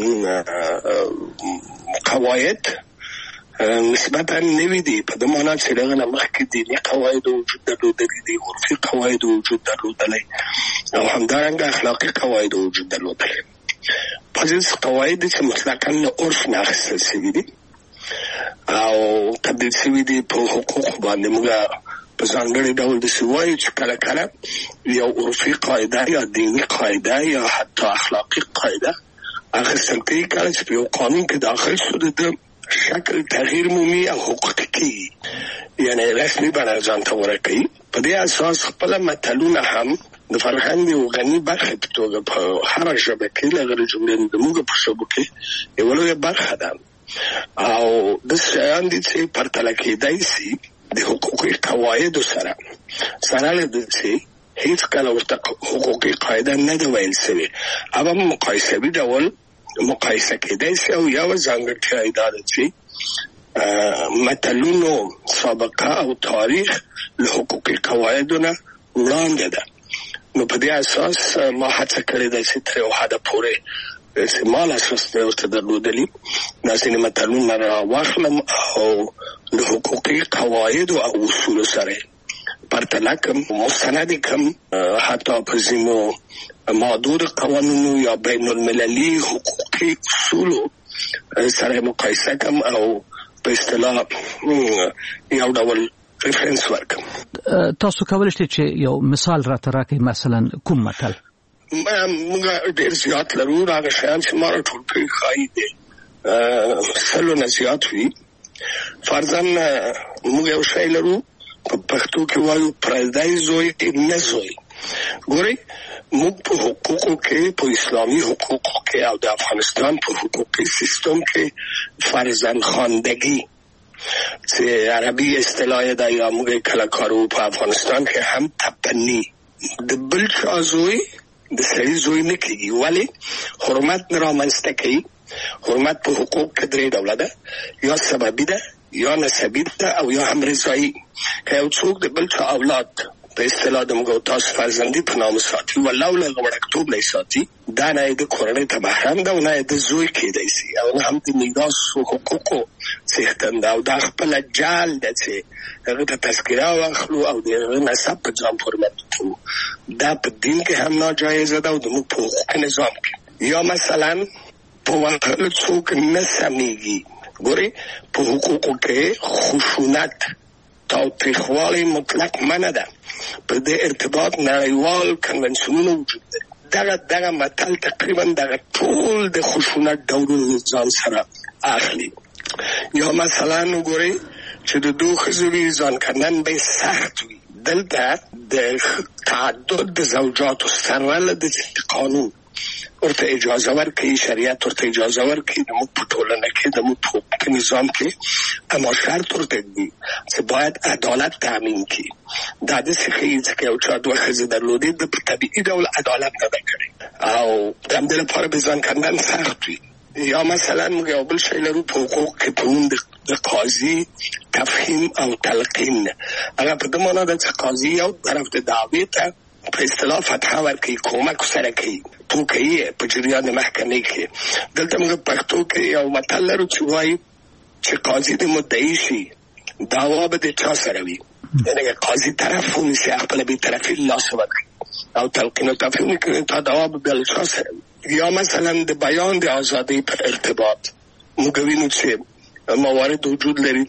قواعد نسبتا نوي دي، په دې معنا چې دغه نه مخکې دیني قواعد وجود درلودلي دي، عرفي قواعد وجود درلودلي او همدارنګه اخلاقي قواعد وجود درلودلي. بعضې قواعد چې مطلقا له عرف نه اخیستل شوي دي او تبدیل شوي دي په حقوقو باندې. موږ په ځانګړي ډول داسې وایو چې کله کله یو عرفي قاعده یا دیني قاعده یا حتی اخلاقي قاعده اخیستل کېږي، کله چې په یو قانون کې داخل شو د شکل تغییر مومي او حقوقي کېږي، یعنی رسمي بڼه ځان ته ورکوي. په دې اساس خپله متلونه هم د فرهنګ یو غني برخه په توګه په هره ژبه کې له هغې جملې د موږ په ژبو کې یوه لویه برخه ده او داسې شیان دي چې پرتله کېدای شي د حقوقي قواعدو سره له دې چې هیڅکله ورته حقوقي قاعده نه ده ویل شوې، هغه مقایسوي ډول مقایسه کېدای شي. او یوه ځانګړتیا یې دا ده چې متلونو سابقه او تاریخ له حقوقي قواعدو نه وړاندې ده. نو په دې اساس ما هڅه کړې ده چې تر یو حده پورې استعمال اساس ورته درلودلي دا ځینې متلونه راواخلم او له حقوقي قواعدو او اصولو سره پرتله کړم، مستند کړم، حتی په ځینو محدود قوانینو یا بین المللي حقوقي اصولو سره مقایسه کړم او په اصطلاح یو ډول ریفرنس ورکړم.
تاسو کولی شئ چې یو مثال راته راکړئ، مثلا کوم متل؟
موږ ډېر زیات لرو، هغه شیان چې ما راټول کړي ښایي د 100 نه زیات وي. فرضاً موږ یو شی لرو په پښتو کې وایو پردی زوی نه زوی. ګورئ موږ په حقوقو کې، په اسلامي حقوقو کې او د افغانستان په حقوقي سیستم کې فرزند خواندگی چې عربي اصطلاح ده یا موږ کله کارو په افغانستان کې هم تبني د بل چا زوی د سړي زوی نه کېږي. ولې؟ حرمت نه رامنځته کوي. حرمت په حقوق کې 3 ډوله ده، یا سببي ده، یا نسبي ده او یا هم رضایي. که یو څوک د بل چا اولاد په اصطلاح د موږ تاسو فرزندي په نام ساتي ولو له وړکتوب نه ساتي دا نه د کورنۍ ته بهرام ده نه د زوی کېدای شي او نه هم د میراث حقوقو څښتن او دا خپل جال ده چې هغه ته تذکره واخلو او د نسب په ځان فورمات کوو دا په دین کې هم ناجایز ده او د موږ په حقوق نظام کې یا مثلا په وخت څوک نه سمېږي ګوري په حقوقو کې خشونت تاوتریخوالی مطلق منع ده په دې ارتباط نړیوال کنونسیونونه وجود لري دغه متل تقریبا دغه ټول د خشونت ډولونه ځان سره اخلي یا مثلا وګورئ چې د دوه ښځو ځان کړنن به سخت وي دلته د تعدد د زوجاتو سره د قانون ورته اجازه ورکړي شریعت ورته اجازه ورکړي د موږ په ټولنه کې د موږ په نظام کې اما شرط ورته دی چې باید عدالت تامین کړي دا د څه چې یو چا دوه ښځې درلودې د په طبیعي ډول عدالت نه ده کړې او د همدې لپاره به ځان کړنن سخت وي یا مثلا موږ یو بل شی لرو په حقوق کې په د قاضي تفهیم او تلقین هغه په دې معنی ده چې قاضي یو طرف د دعوې ته په اصطلاح فتحه ورکوي کومک سره کوي توکوي په جریان محکمې کې دلته موږ پښتو کې یو متل لرو چې وایي چې قاضي د مدعي شي دعوا به د چا سره وي یعنې قاضي طرف ونیسي خپله بېطرفي له لاسه ورکړي او تلقین و تفهیم کوي تا دعوا به بیا له چا سره وي یا مثلا د بیان د ازادۍ په ارتباط موږ وینو چې موارد وجود لري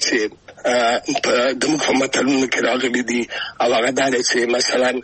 چې د موږ په متلونو کې راغلي دي او هغه دا دی چې مثلا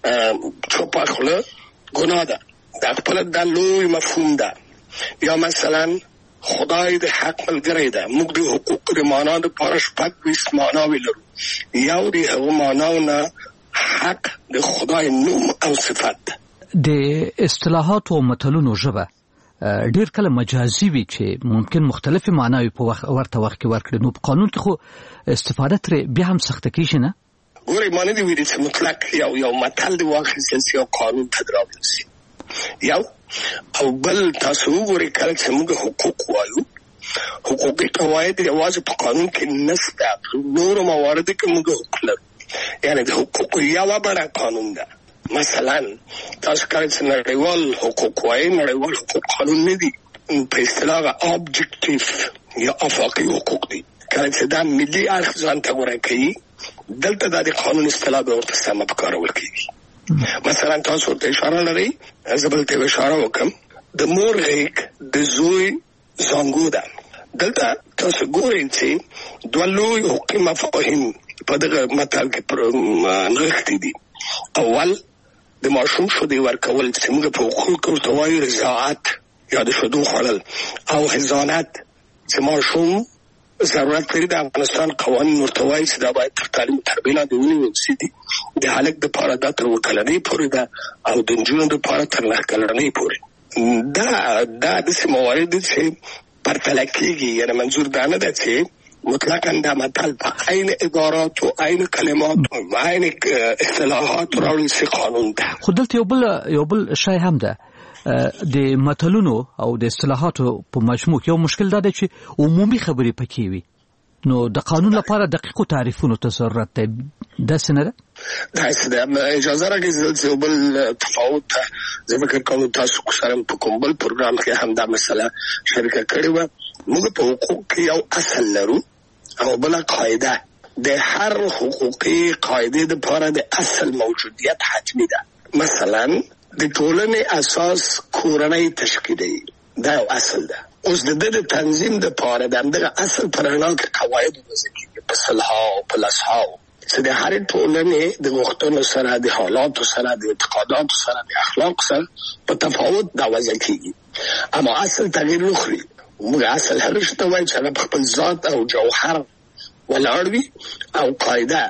چوپه خوله گناه ده دا خپل دا لوی مفهوم ده یا مثلا خدای د حق ملګری ده موږ د حقوق د معنا د پاره شپږ ویشت معناوې لرو یو د هغو معناو نه حق د خدای نوم او صفت ده
د اصطلاحات او متلونو ژبه ډیر کله مجازي وي چې ممکن مختلفه معناوې په ورته وخت کې ورکړي نو په قانون کې خو استفاده ترې بیا هم سخته کیږي نه
ګورئ ما نه دي ویلي چې مطلق یو متل د واخیستل سي او قانون ته درابل سي یو او بل تاسو وګورئ کله چې موږ حقوق وایو حقوقي قواعد یوازې په قانون کې نشته نورو مواردو کې موږ حقوق لرو یعنې د حقوقو یوه بڼه قانون ده مثلا تاسو کله چې نړیوال حقوق وایي نړیوال حقوق قانون نه دي په اصطلاح ابجکټیف یا افاقي حقوق دي کله چې دا ملي اړخ ځان ته غوره کوي دلته دا د قانون اصطلاح به ورته سمه پکارول کېږي مثلا تاسو ورته اشاره لرئ زه به ته اشاره وکړم د مور غېږ د زوی زانګو ده دلته تاسو ګورئ چې دوه لوی حقوقي مفاهیم په دغه متل کې نغښتي دي اول د ماشوم شیدې ورکول چې موږ په حقوقو کې ورته وایو رضاعت یا د شیدو خوړل او حضانت چې ماشوم ضرورت لري د افغانستان قوانین ورته وایي چې دا باید تر تعلیم تربیې لاندې ونیول شي د هلک دپاره دا تر 7 کلنۍ پورې ده او د نجونو دپاره تر 9 کلنۍ پورې دا داسې موارد دي چې پرتله کېږي یعنې منظور دا نه ده چې مطلقا دا متل په عین عبارات و عین کلمات و عین اصطلاحات راوړل شي قانون ده
خو دلته یو بل شی هم ده د متلونو او د اصطلاحاتو په مجموع یو مشکل دا دی چې عمومي خبرې پکې وي نو د قانون لپاره دقیقو تعریفونو ته ضرورت دی داسې نه ده
داسې ده اجازه راکړئ چې بل تفاوت زه فکر کوم تاسو سره په کوم بل پروګرام کې هم دا مسله شریکه کړې وه موږ په حقوق کې یو اصل لرو او بله قاعده د هر حقوقي قاعدې دپاره د اصل موجودیت حتمي ده مثلا د ټولنې اساس کورنۍ تشکیلوي دا یو اصل ده اوس د دې د تنظیم دپاره د همدغه اصل په رڼا کې قواعد وضع کېږي په صلحاو په لسحاو چې د هرې ټولنې د غوښتنو سره د حالاتو سره د اعتقاداتو سره د اخلاق سره په تفاوت دا وضع کېږي اما اصل تغییر نخوري موږ اصل هر شي ته وایو چې هغه په خپل ذات او جوهر ولاړ وي او قاعده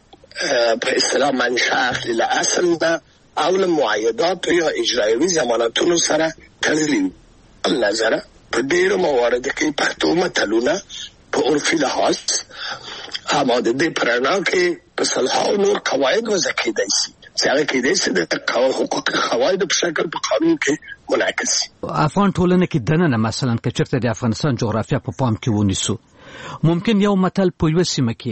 په اصطلاح منشأ اخلي له اصل ده او له معایداتو یا اجرایوي ضمانتونو سره تړلي وي النظره په ډېرو مواردو کې پښتو متلونه په عرفي لحاظ اما د دې په رڼا کې په صلحاو نور قواعد وضع کېدای شي چې هغه کېدای شي د حقوقي قواعدو په شکل په قانون کې منعکس شي
افغان ټولنه کې دننه مثلا که چېرته د افغانستان جغرافیه په پام کې ونیسو ممکن یو متل په یوه سیمه کې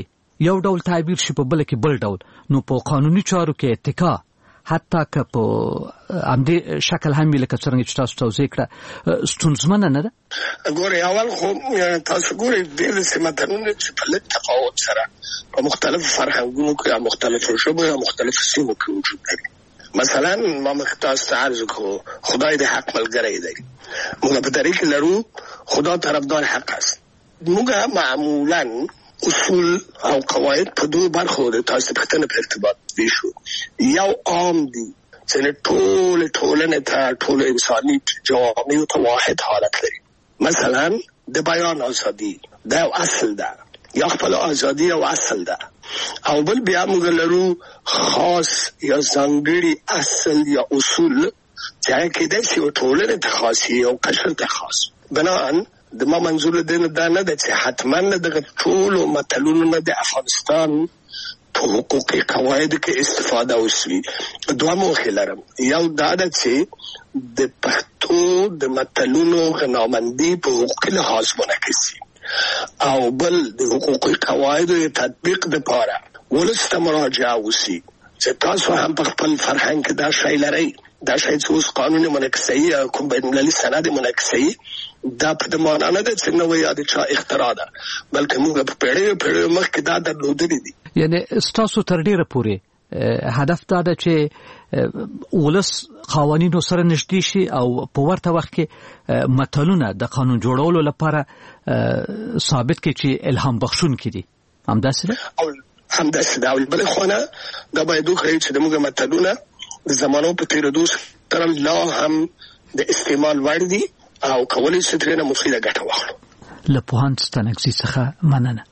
یو ډول تعبیر شي په بل کې بل ډول، نو په قانوني چارو کې اتکا حتی که په همدې شکل هم لکه څرنګه چې تاسو توضیح کړه ستونزمنه نه ده؟
ګورئ اول خو تاسو ګورئ ډېر سمترونه چې په لږ تفاوت سره په مختلفو فرهنګونو کې یا مختلفو ژبو یا مختلفو سیمو کې وجود لري. مثلا ما مخکې تاسو ته عرض وکړو خدای د حق ملګری دی. موږ په دې کې لرو خدا طرفدار حق است. موږ معمولا اصول او قواعد په دوه برخو د تاسو په تنه په ارتباط دي شو. یو عام دي چې ټولنه ته ټول انساني جوامع ته واحد حالت لري. مثلا د بیان ازادي دا اصل ده، یا خپل ازادي او اصل ده. او بل بیا موږ لرو خاص یا ځانګړي اصل یا اصول چې کېدای شي ټولنه ته خاص او قشر ته خاص. بنان د ما منظور دې دا نه ده چې حتما د ټولو متلونو نه د افغانستان په حقوقي قواعد کې استفاده وشي. دوه موخې لرم. یو دا ده چې د پښتو د متلونو غنامندي په حقوقي لحاظ منعکس شي، او بل د حقوقي قواعدو د تطبیق لپاره ولس ته مراجعه وشي چې تاسو هم په خپل فرهنګ کې دا شی لرئ. دا شی چې اوس قانون منعکسوي کوم بین المللي سند منعکسوي، دا په دې معنا نه ده چې نوې یا د چا اختراع ده، بلکې موږ په پیړیو مخکې دا درلودلي دي.
یعنی ستاسو تر ډیره پورې هدف دا ده چې ولس قوانینو سره نږدې شي او په ورته وخت کې متلونه د قانون جوړولو لپاره ثابت کړي چې الهام بخښونکي دي. همداسې ده؟
همداسې ده. او بلې خونه دا باید وکړئ چې زموږ متلونه د زمانو په تېرېدو سره لا هم د استعمال وړ دي او کولی شي ترېنه مفیده ګټه واخلو.
له پوهاند ستانکزي څخه مننه.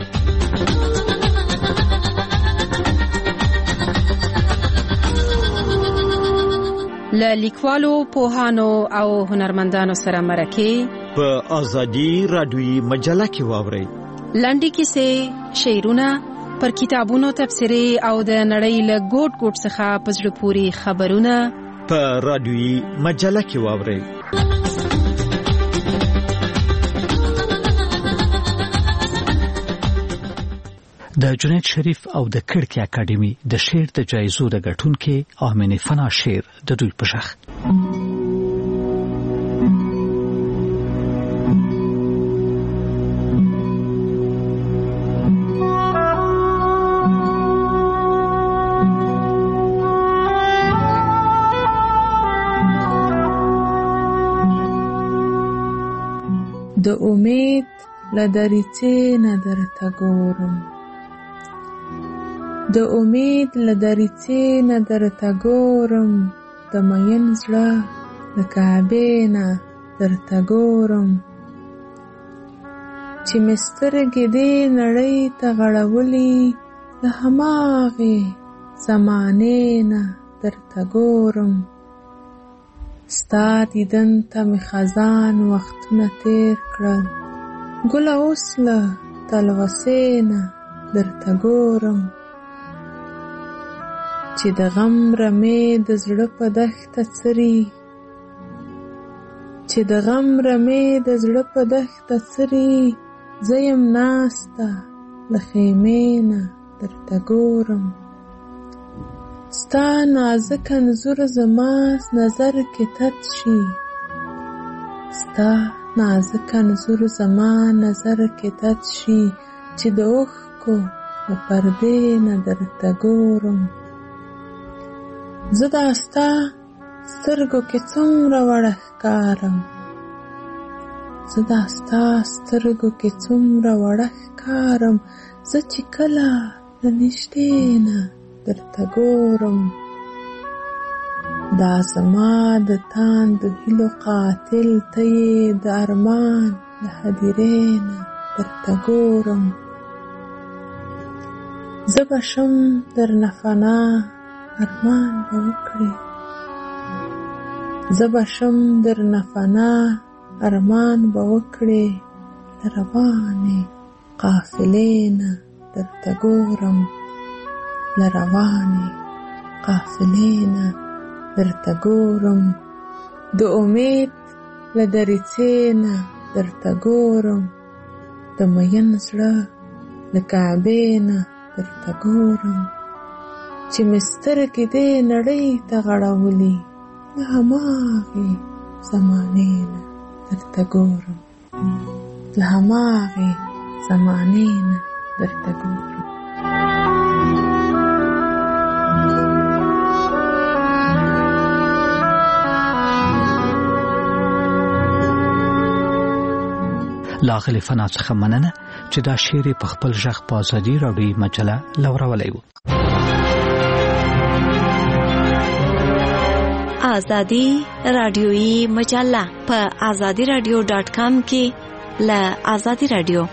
له لیکوالو، پوهانو او هنرمندانو سره مرکې
په ازادي رادیویي مجله کې واورئ.
لنډې کیسې، شعرونه، پر کتابونو تبصرې او د نړۍ له ګوټ ګوټ څخه په زړه پورې خبرونه
په رادیویي مجله کې واورئ.
د جنید شریف او د کړکۍ اکاډمي د شعر د جایزو د ګټونکو آمنه فنا شعر د دوی په شخ.
د امید لدریچې نه درته ګورم، د امید لدریچې نه درته ګورم، د مین زړه د کعبې نه درته ګورم، چې مې سترګې دې نړۍ ته غړولې، له هماغې زمانې نه درته ګورم. ستا دیدن ته مې خزان وختونه تیر کړل، ګله اوس له تلوسې نه درته ګورم، چې د غم رمې د زړه په دښته څري، چې د غم رمې د زړه په دښته څري، زه یم ناسته له خیمې نه درته ګورم. ستا نازک انځور زما نظر کې تت شي، ستا نازک انځور زما نظر کې تت شي، چې د اوښکو له پردې نه درته ګورم. زه دا ستا سترګو کې څومره وړه ښکارم، زه دا ستا سترګو کې څومره وړه ښکارم، زه چې کله له نږدې نه درته ګورم. دا زما د تاند هیلو قاتل ته یې د ارمان له هدیرې نه درته ګورم. زه به شم درنه فنا ارمان به وکړې، زه به شم درنه فنا ارمان به وکړې، له روانې قافلې نه درته ګورم، له روانې قافلې نه درته ګورم. د امید له دریڅې نه درته ګورم، د مین زړه له کعبې نه درته ګورم چې مې سترګې دې نړۍ ته غړولې له هماغې زمانې نه درته ګورم له هماغې زمانې نه درته ګورم.
لاغلی فنا څخه مننه چې دا شعر په خپل ژغ په ازادي راډیو مجله لورولی و.
ازادي راډیوي مجله په azadiradio.com کې له ازادي راډیو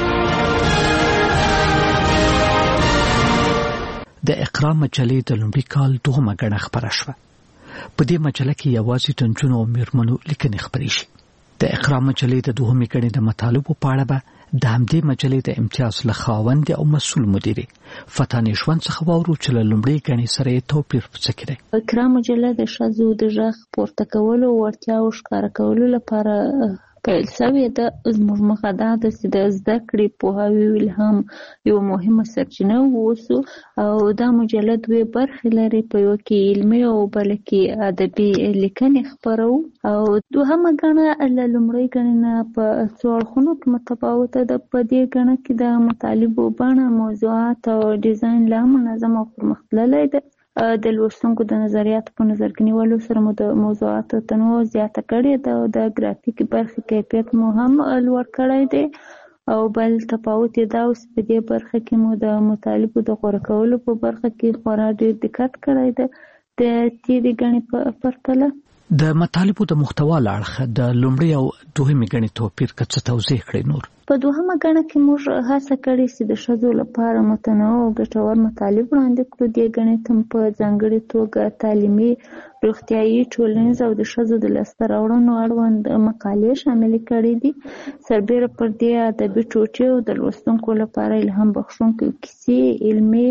د اقرا مجلې د لومړي کال 2مه غڼه خبره شوه. په دې مجله کې یوازې د نجونو او میرمنو لیکنې خبرې شي. د اقرا مجلې د 2مې غڼې د مطالبو په اړه به د همدې مجلې د امتیاز له خاوند او مسؤل مدیرې فتانې ژوند څخه واورو چې له لومړۍ غڼې سره یې توپیر په څه کې دی.
اقرا مجله د ښځو د غږ پورته کولو وړتیاو ښکاره کولو لپاره پیل شوې ده. زموږ موخه دا ده چې د زده کړې پوهاوي او الهام یوه مهمه سرچینه واوسو او دا مجله دوې برخې لري. په یوه کې علمي او بله کې ادبي لیکنې خپرو او دوهمه غڼه له لومړۍ غڼې نه په څو اړخونو کې متفاوته ده. په دې غڼه کې د مطالبو بڼه، موضوعات او ډیزاین لا منظم او پرمختللی ده. د لوستونکو د نظریاتو په نظر کې نیولو سره مو د موضوعاتو تنوع زیاته کړې ده او د ګرافیکي برخې کیفیت مو هم لوړ کړی دی او بل تفاوت یې دا اوس په دې برخه کې مو د مطالبو د غوره کولو په برخه کې خورا ډېر دقت کړی ده د تېرې غڼې په پرتله.
د مطالبو د محتوا له اړخه د لومړۍ او دوهمې غڼې توپیر که څه توضیح کړئ نور؟
په دوهمه غڼه کې موږ هڅه کړې چې د ښځو لپاره متنوع او ګټور مطالب وړاندې کړو. دې غڼې ته په ځانګړې توګه تعلیمي، روغتیایي، ټولنیز او د ښځو د لاسته راوړنو اړوند مقالې شاملې کړې دي. سربیره پر دې ادبي ټوټې او د لوستونکو لپاره الهام بخښونکې کیسې، علمي،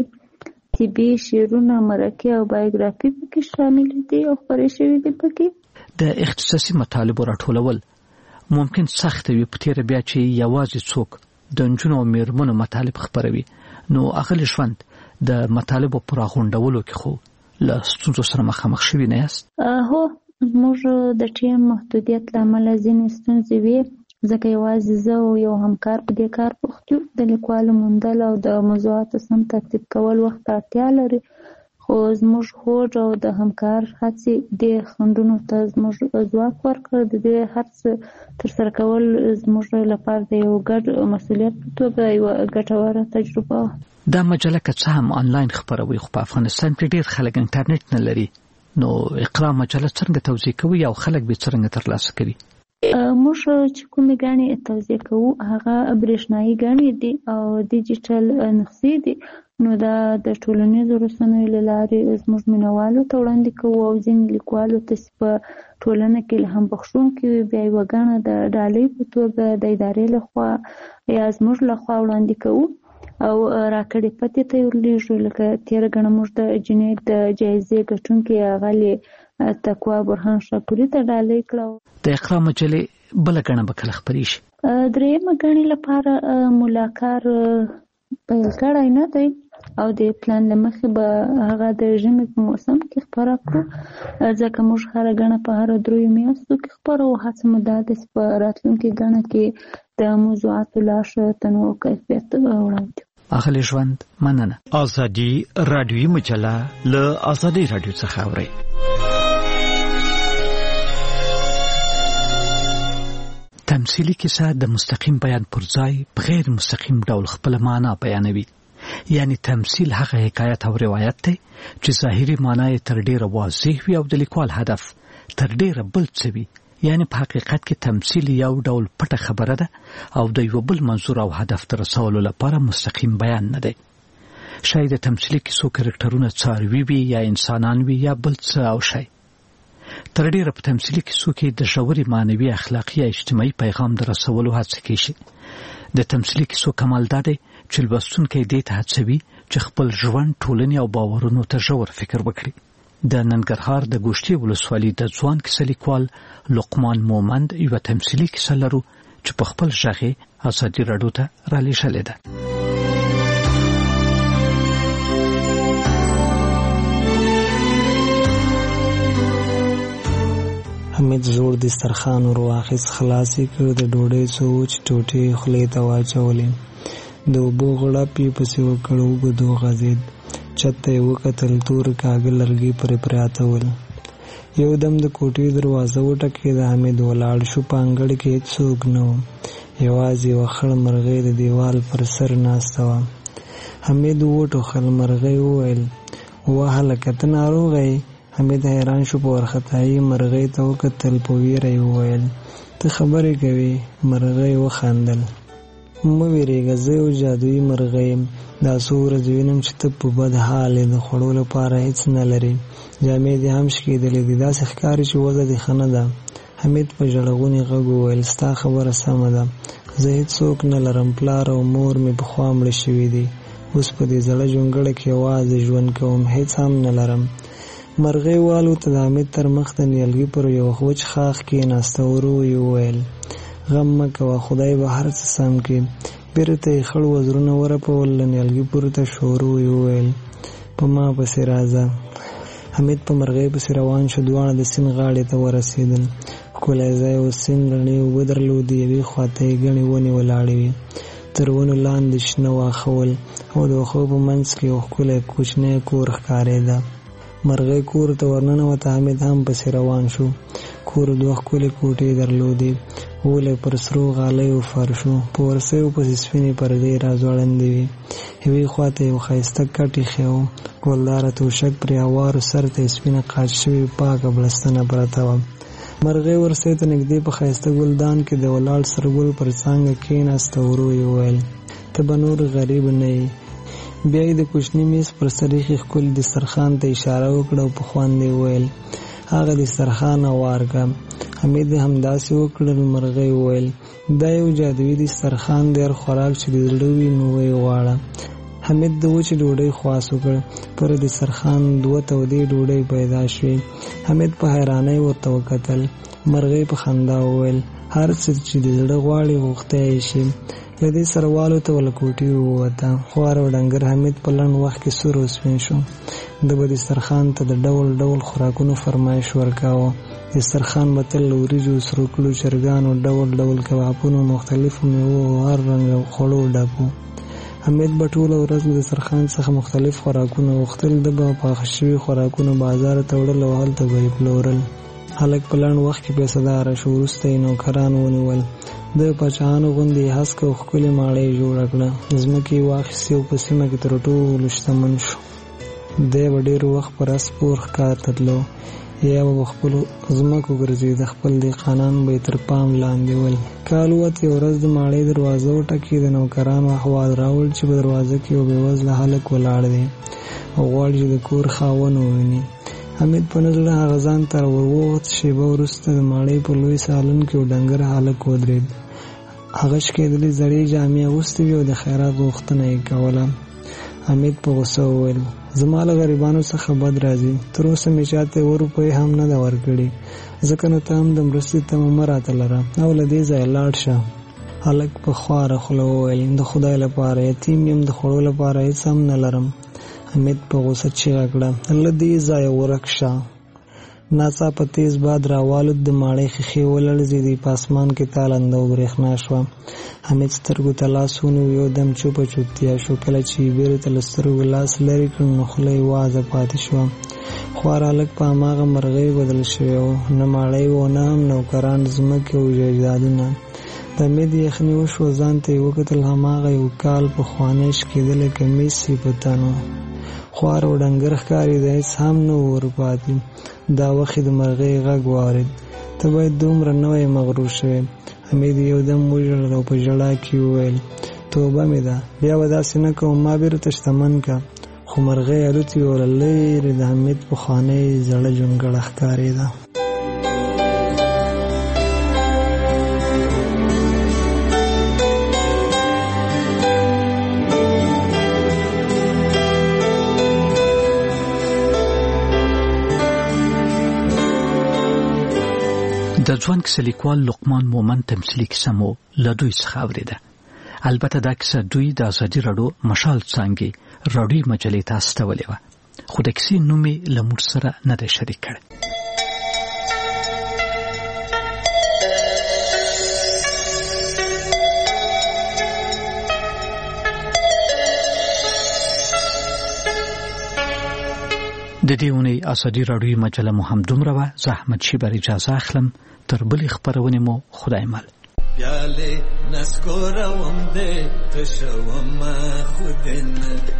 طبي، شعرونه، مرکې او بایوګرافي پکې شامل دي او خپرې شوي دي. پکې
د اختصاصي مطالبو راټولول ممکن سخت وي، په تیره بیا چې یوازې څوک د نجونو او میرمنو مطالب خپروي نو اغلی ژوند د مطالبو پر راغونډولو کې خو له ستونزو سره مخامخ شوي نه یاست؟
هو، زموږ د ټیم محدودیت له امله ځینې ستونزې وي، ځکه یوازې زه او یو همکار په دې کار بوخت یو. د لیکوالو موندل او د موضوعاتو سم ترتیب کول وخت اړتیا لري، خو زموږ هوډ او د همکار هڅې دې خنډونو ته زموږ ځواک ورکړ. د دې هر څه ترسره کول زموږ لپاره د یو ګډ مسؤلیت په توګه یوه ګټوره تجربه وه.
دا مجله که څه هم آنلاین خپروي خو په افغانستان کې ډېر خلک انټرنیټ نه لري، نو اقرا مجله څنګه توزیع کوي او خلک به څنګه ترلاسه کوي؟
موږ چې کومې غڼې توزیع کوو هغه برېښنایي غڼې دي او ډیجیټل نسخې دي. نو دا د ټولنیزو رسنیو له لارې زموږ مینوالو ته وړاندې کوو او ځینې لیکوالو ته چې په ټولنه کې الهام بخښونکي وي بیا یوه غڼه د ډالۍ په توګه د ادارې لخوا یا زموږ لخوا وړاندې کوو او راکړې پتې ته یې ورلیږو. لکه تېره غڼه موږ د جنید د جایزې ګټونکي اغلې تقوا برهان شاپوري ته ډالۍ کړه.
د اقرا مجلې بله غڼه به کله خپرې شي؟
درېیمه غڼې لپاره ملاکار پیل کړی نه دی او د پلان له مخې به هغه د ژمي په موسم کې خپره کړو، ځکه موږ هره غڼه په هره 3 میاشتو کې خپره او هڅه مو دا ده چې په راتلونکې غڼه کې د موضوعاتو لا ښه تنوع او کیفیت وړاندې.
اغلی ژوند مننه.
ازادي راډیوي مجله له ازادي راډیو څخه اورئ.
تمثیلی کیسه د مستقیم بیان پر ځای په غیر مستقیم ډول خپل معنا بیانوي. یعنی تمثیل هغه حکایت او روایت دی چې ظاهري معنا یې تر ډیره واضح وي او د لیکوال هدف تر ډیره بل څه وي. یعنی په حقیقت کې تمثیل یو ډول پټه خبره ده او د یو بل منظور او هدف ته رسولو لپاره مستقیم بیان نه دی. شاید د تمثیلي کیسو کرکټرونه څاروي وي یا انسانان وي یا بل څه او شی. تر ډیره په تمثیلي کیسو کې د ژورې معنوي، اخلاقي یا اجتماعي پیغام د رسولو هڅه کیږي. د تمثیلي کیسو کمال دا دی چې لوستونکی دې ته هڅوي چې خپل ژوند، ټولنې او باورونو ته ژور فکر وکړي. د ننګرهار د ګوشتې ولسوالۍ د ځوان کیسه لیکوال لقمان مومند یوه تمثیلي کیسه لرو چې په خپل غږ ازادي راډیو ته رالیږلې ده.
حمید زوړ دسترخوان ور واخیست، خلاص یې کړ، د ډوډۍ څو وچ ټوټې خولې ته واچولې، د اوبو غړپ یې پسې وکړ، اوږد وغځېد، چت ته یې وکتل، تور کاږه لرګي پرې پراته ول. یو دم د کوټې دروازه وټکېده، حمید ولاړ شو. په انګړ کې هېڅوک نه و، یوازې یوه خړ مرغۍ د دیوال پر سر ناسته وه. حمید وټوخل. مرغۍ وویل: وه هلکه ته ناروغه یې؟ حمید حیران شو. په وارخطایي مرغۍ ته وکتل، په ویره یې وویل: ته خبرې کوې؟ مرغۍ وخندل. مه ویرېږه، زه یو جادویي مرغۍ یم. دا څو ورځې وینم چې ته په بد حال یې، د خوړو لپاره هېڅ نه لرې، جامې دې هم شکېدلې دي، داسې ښکاري چې وضع دې ښه نه ده. حمید په ژړغوني غږ وویل: ستا خبره سمه ده، زه هېڅوک نه لرم، پلار او مور مې پخوا مړه شوي دي، اوس په دې زړه جونګړه کې یوازې ژوند کوم، هېڅ هم نه لرم. مرغۍ والوته، د حمید تر مخ د نیالګي پر یو وچ ښاخ کېناسته، ورو یې وویل: غم مه کوه، خدای به هر څه سم کړي. بیرته یې خړ وزرونه ورپول، له نیالګي پورته شو، ورو یې وویل: په ما پسې راځه. حمید په مرغۍ پسې روان شو. دواړه د سیند غاړې ته ورسېدل. ښکلی ځای و، سیند رڼې اوبه درلودې، یوې خواته یې ګڼې ونې ولاړې وې، تر ونو لاندې شنه واښه ول، او د واښو په منځ کې یو ښکلی کوچنی کور ښکارېده. مرغۍ کور ته ورننوته، حمید هم پسې روان شو. کور دوه ښکلې کوټې درلودې، اولی پر سرو غالیو فرش و، په ورسیو پسې سپینې پردې راځوړندې وې. یوې خواته یو ښایسته کټ ایښی و، ګلداره توشک پرې هوارو، سر ته یې سپینه قاچ شوې پاکه بړستنه پرته وه. مرغۍ ورسۍ ته نږدې په ښایسته ګلدان کې د ولاړ سرګل پر څانګه کېناسته، ورو یې وویل: ته به نور غریب نه یې. بیا یې د کوچني میز پر سر ایښي ښکلي دسترخوان ته اشاره وکړه او په خوند یې وویل: هغه دسترخوان هوار کړه. حمید همداسې وکړل. مرغۍ وویل: دا یو جادویي دسترخوان دی، هر خوراک چې د زړه وي نو ویې غواړه. حمید د وچې ډوډۍ خواس وکړ. پر دسترخوان دوه تودې ډوډۍ پیدا شوې. حمید په حیرانۍ ورته وکتل. مرغۍ په خندا وویل: هر څه چې د زړه غواړي غوښتی یې شي. له دې سره والوته له کوټې ووته. خوار او ډنګر حمید په لنډ وخت کې سور او سپین شو. د به دسترخوان ته د ډول ډول خوراکونو فرمایش ورکاوه. دسترخوان به تل له وریجو، سرو کړو چرګانو، ډول ډول کبابونو، مختلفو میوو او هر رنګ خوړو ډک و. حمید به ټوله ورځ له دسترخوان څخه مختلف خوراکونه غوښتل. د به پاخه شوي خوراکونه بازار ته وړل او هلته به یې پلورل. هلک په لنډ وخت کې پیسه‌داره شو. وروسته یې نوکران ونیول. د پاچاهانو غوندې یې هسکه او ښکلې ماڼۍ جوړه کړه. ځمکې یې واخیستې او په سیمه کې تر ټولو شتمن شو. دی به ډېر وخت پر اس پور ښکار ته تلو، یا به خپلو ځمکو ګرځېده، خپل دهقانان به یې تر پام لاندې ول. کال ووت. یوه ورځ د ماڼۍ دروازه وټکېده. نوکرانو احوال راوړ چې په دروازه کې یو بېوزله هلک ولاړ دی او غواړي چې د کور خاوند وویني. حمید په نه زړه هغه ځان ته ورووت. شېبه وروسته د ماڼۍ په لوی سالون کې یو ډنګر هلک ودرېد. هغه شکېدلې زړې جامې اغوستې وې او د خیرات غوښتنه یې کوله. حمید په غوسه وویل: زما له غریبانو څخه بد راځي. تر اوسه مې چاته یوه روپۍ هم نه ده ورکړې، ځکه نو ته هم د مرستې تمه مه راته لره او له دې ځایه لاړ شه. هلک په خواره خوله وویل: د خدای لپاره یتیم یم، د خوړو لپاره هېڅ هم نه لرم. حمید په غوسه چیغه کړه: له دې ځایه ورک شه. ناڅاپه تیز باد راوالوت. د ماڼۍ ښیښې ولړزېدې. په اسمان کې تالنده او برېښنا شوه. حمید سترګو ته لاس ونیو. یو دم چوپه چوپتیا شو. کله چې یې بیرته له سترګو لاس لرې کړ نو خوله یې وازه پاتې شوه. خوار هلک په هماغه مرغۍ بدل شوی و. نه ماڼۍ و، نه هم نوکران، ځمکې او جایدادونه. د حمید یخني وشوه. ځان ته یې وکتل. هماغه یو کال پخوانی شکېدلی کمیس یې په تن و. خوار او ډنګر ښکارېده، هېڅ هم نه و ورپاتې. دا وخت د مرغۍ غږ واورېد: ته باید دومره نه وای مغرور شوی. حمید یو دم وژړل او په ژړا کې وویل: توبه مې ده، بیا به داسې نه کوم، ما بیرته شتمن که. خو مرغۍ الوتې وه او له لرې د حمید پخوانۍ زړه جونګړه ښکارېده.
د ځوان کیسه لیکوال لقمان مومن تمثیلي کیسه مو له دوی څخه اورېده. البته دا کیسه دوی د ازادي راډیو مشال څانګې راډیوي مجلې ته استولې وه، خو د کیسې نوم یې له موږ سره نه دی شریک کړی. د دې اونۍ ازادي راډیو مجله مو هم دومره وه. زه احمد شیبر اجازه اخلم. تر بلې خپرونې مو خدای مل.
پیاله نسکورم دې تشوم خودن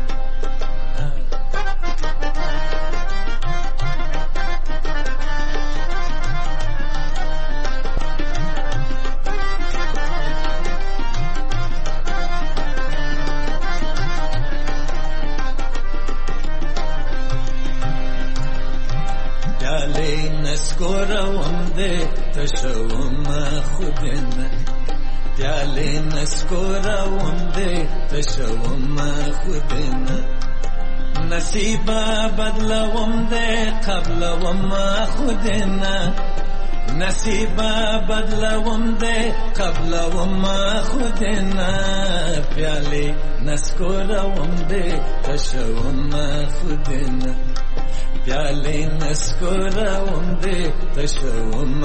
نسکورم دې تشوم خودن پیاله نسکورم دې تشوم خودن نصیبا بدلوم دې قبلوم خودن نصیبا بدلوم دې قبلوم خودن پیاله نسکورم دې تشوم خودن پیاله نسکورم دې تشوم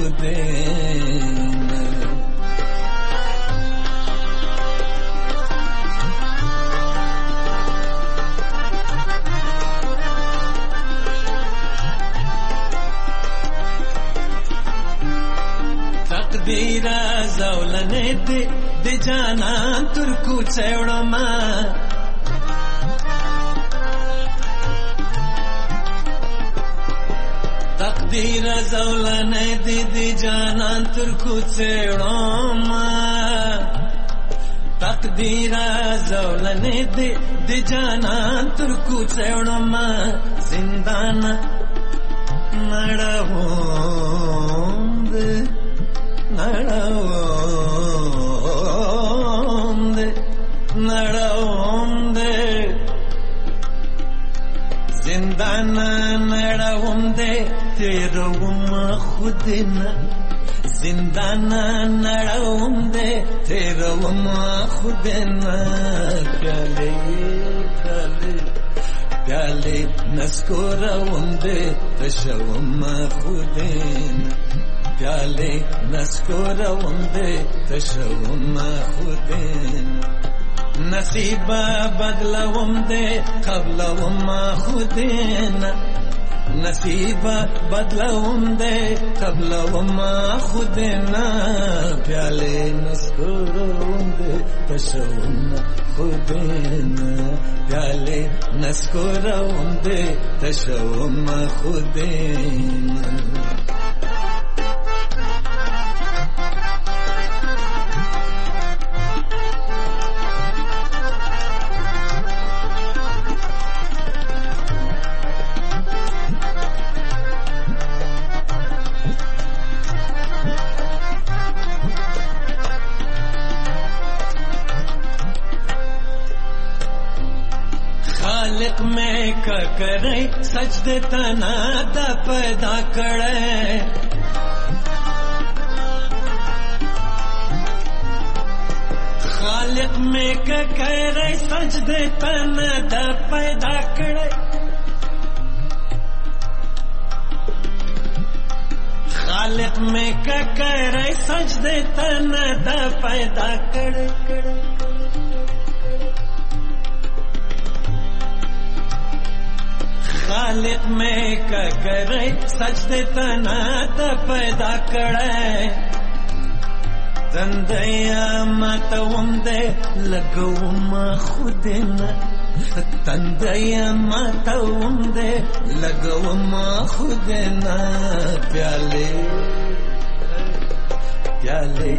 خودن تقدیر زولنه دې د جانان تر کوڅه وړما تقدیر زولنه دې د جانان تر کوڅه وړما تقدیر زولنه دې د جانان تر کوڅه وړما زندان نړوم دې نړوم دې زندان نړوم دې تیروم خودنا زندان نړوم دې تیروم خودنا پیاله پیاله نسکورم دې تشوم خودنا پیاله نسکورم دې تشوم خودن نصیبا بدلوم دې قبلوم خودن نصیبا بدلوم دې قبلوم خودن پیاله نسکورم دې تشوم خودن پیاله نسکورم دې تشوم خودن خالق میں کا کرے سجدے تنا دا پیدا کرے خالق میں کا کرے سجدے تنا دا پیدا کرے خالق میں کا کرے سجدے تنا دا پیدا کرے خالق میں کا کرے سجدے تنا دا پیدا کرے تندیا ماتوم دے لگوم خودنا تندیا ماتوم دے لگوم خودنا پیالے پیالے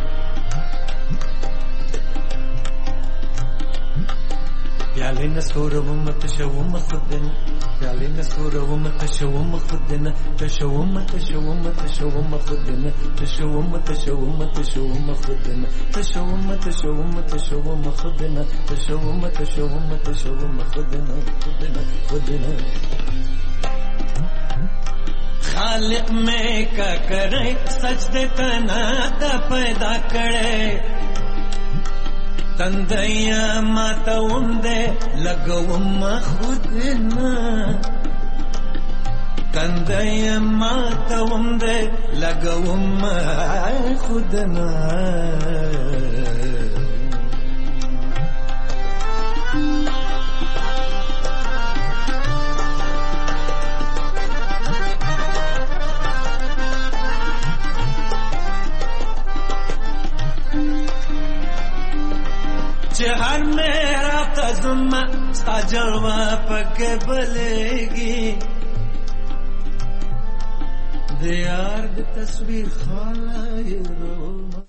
پیالے نسکورم تشوم خودنا پیالے نسکورم تشوم خودنا تشوم تشوم تشوم خودنا تشوم تشوم تشوم خودنا تشوم تشوم تشوم خودنا تشوم تشوم تشوم خودنا خودنا خودنا خالق میں کا کرے سجدے تنا دا پیدا کرے تندیا ماتوم دے لگوم خودنا تندیا ماتوم دے لگوم خودنا چې هر میرا تزما ستا جلوه پکې بلېږي د یار د تصویر خاله یې روما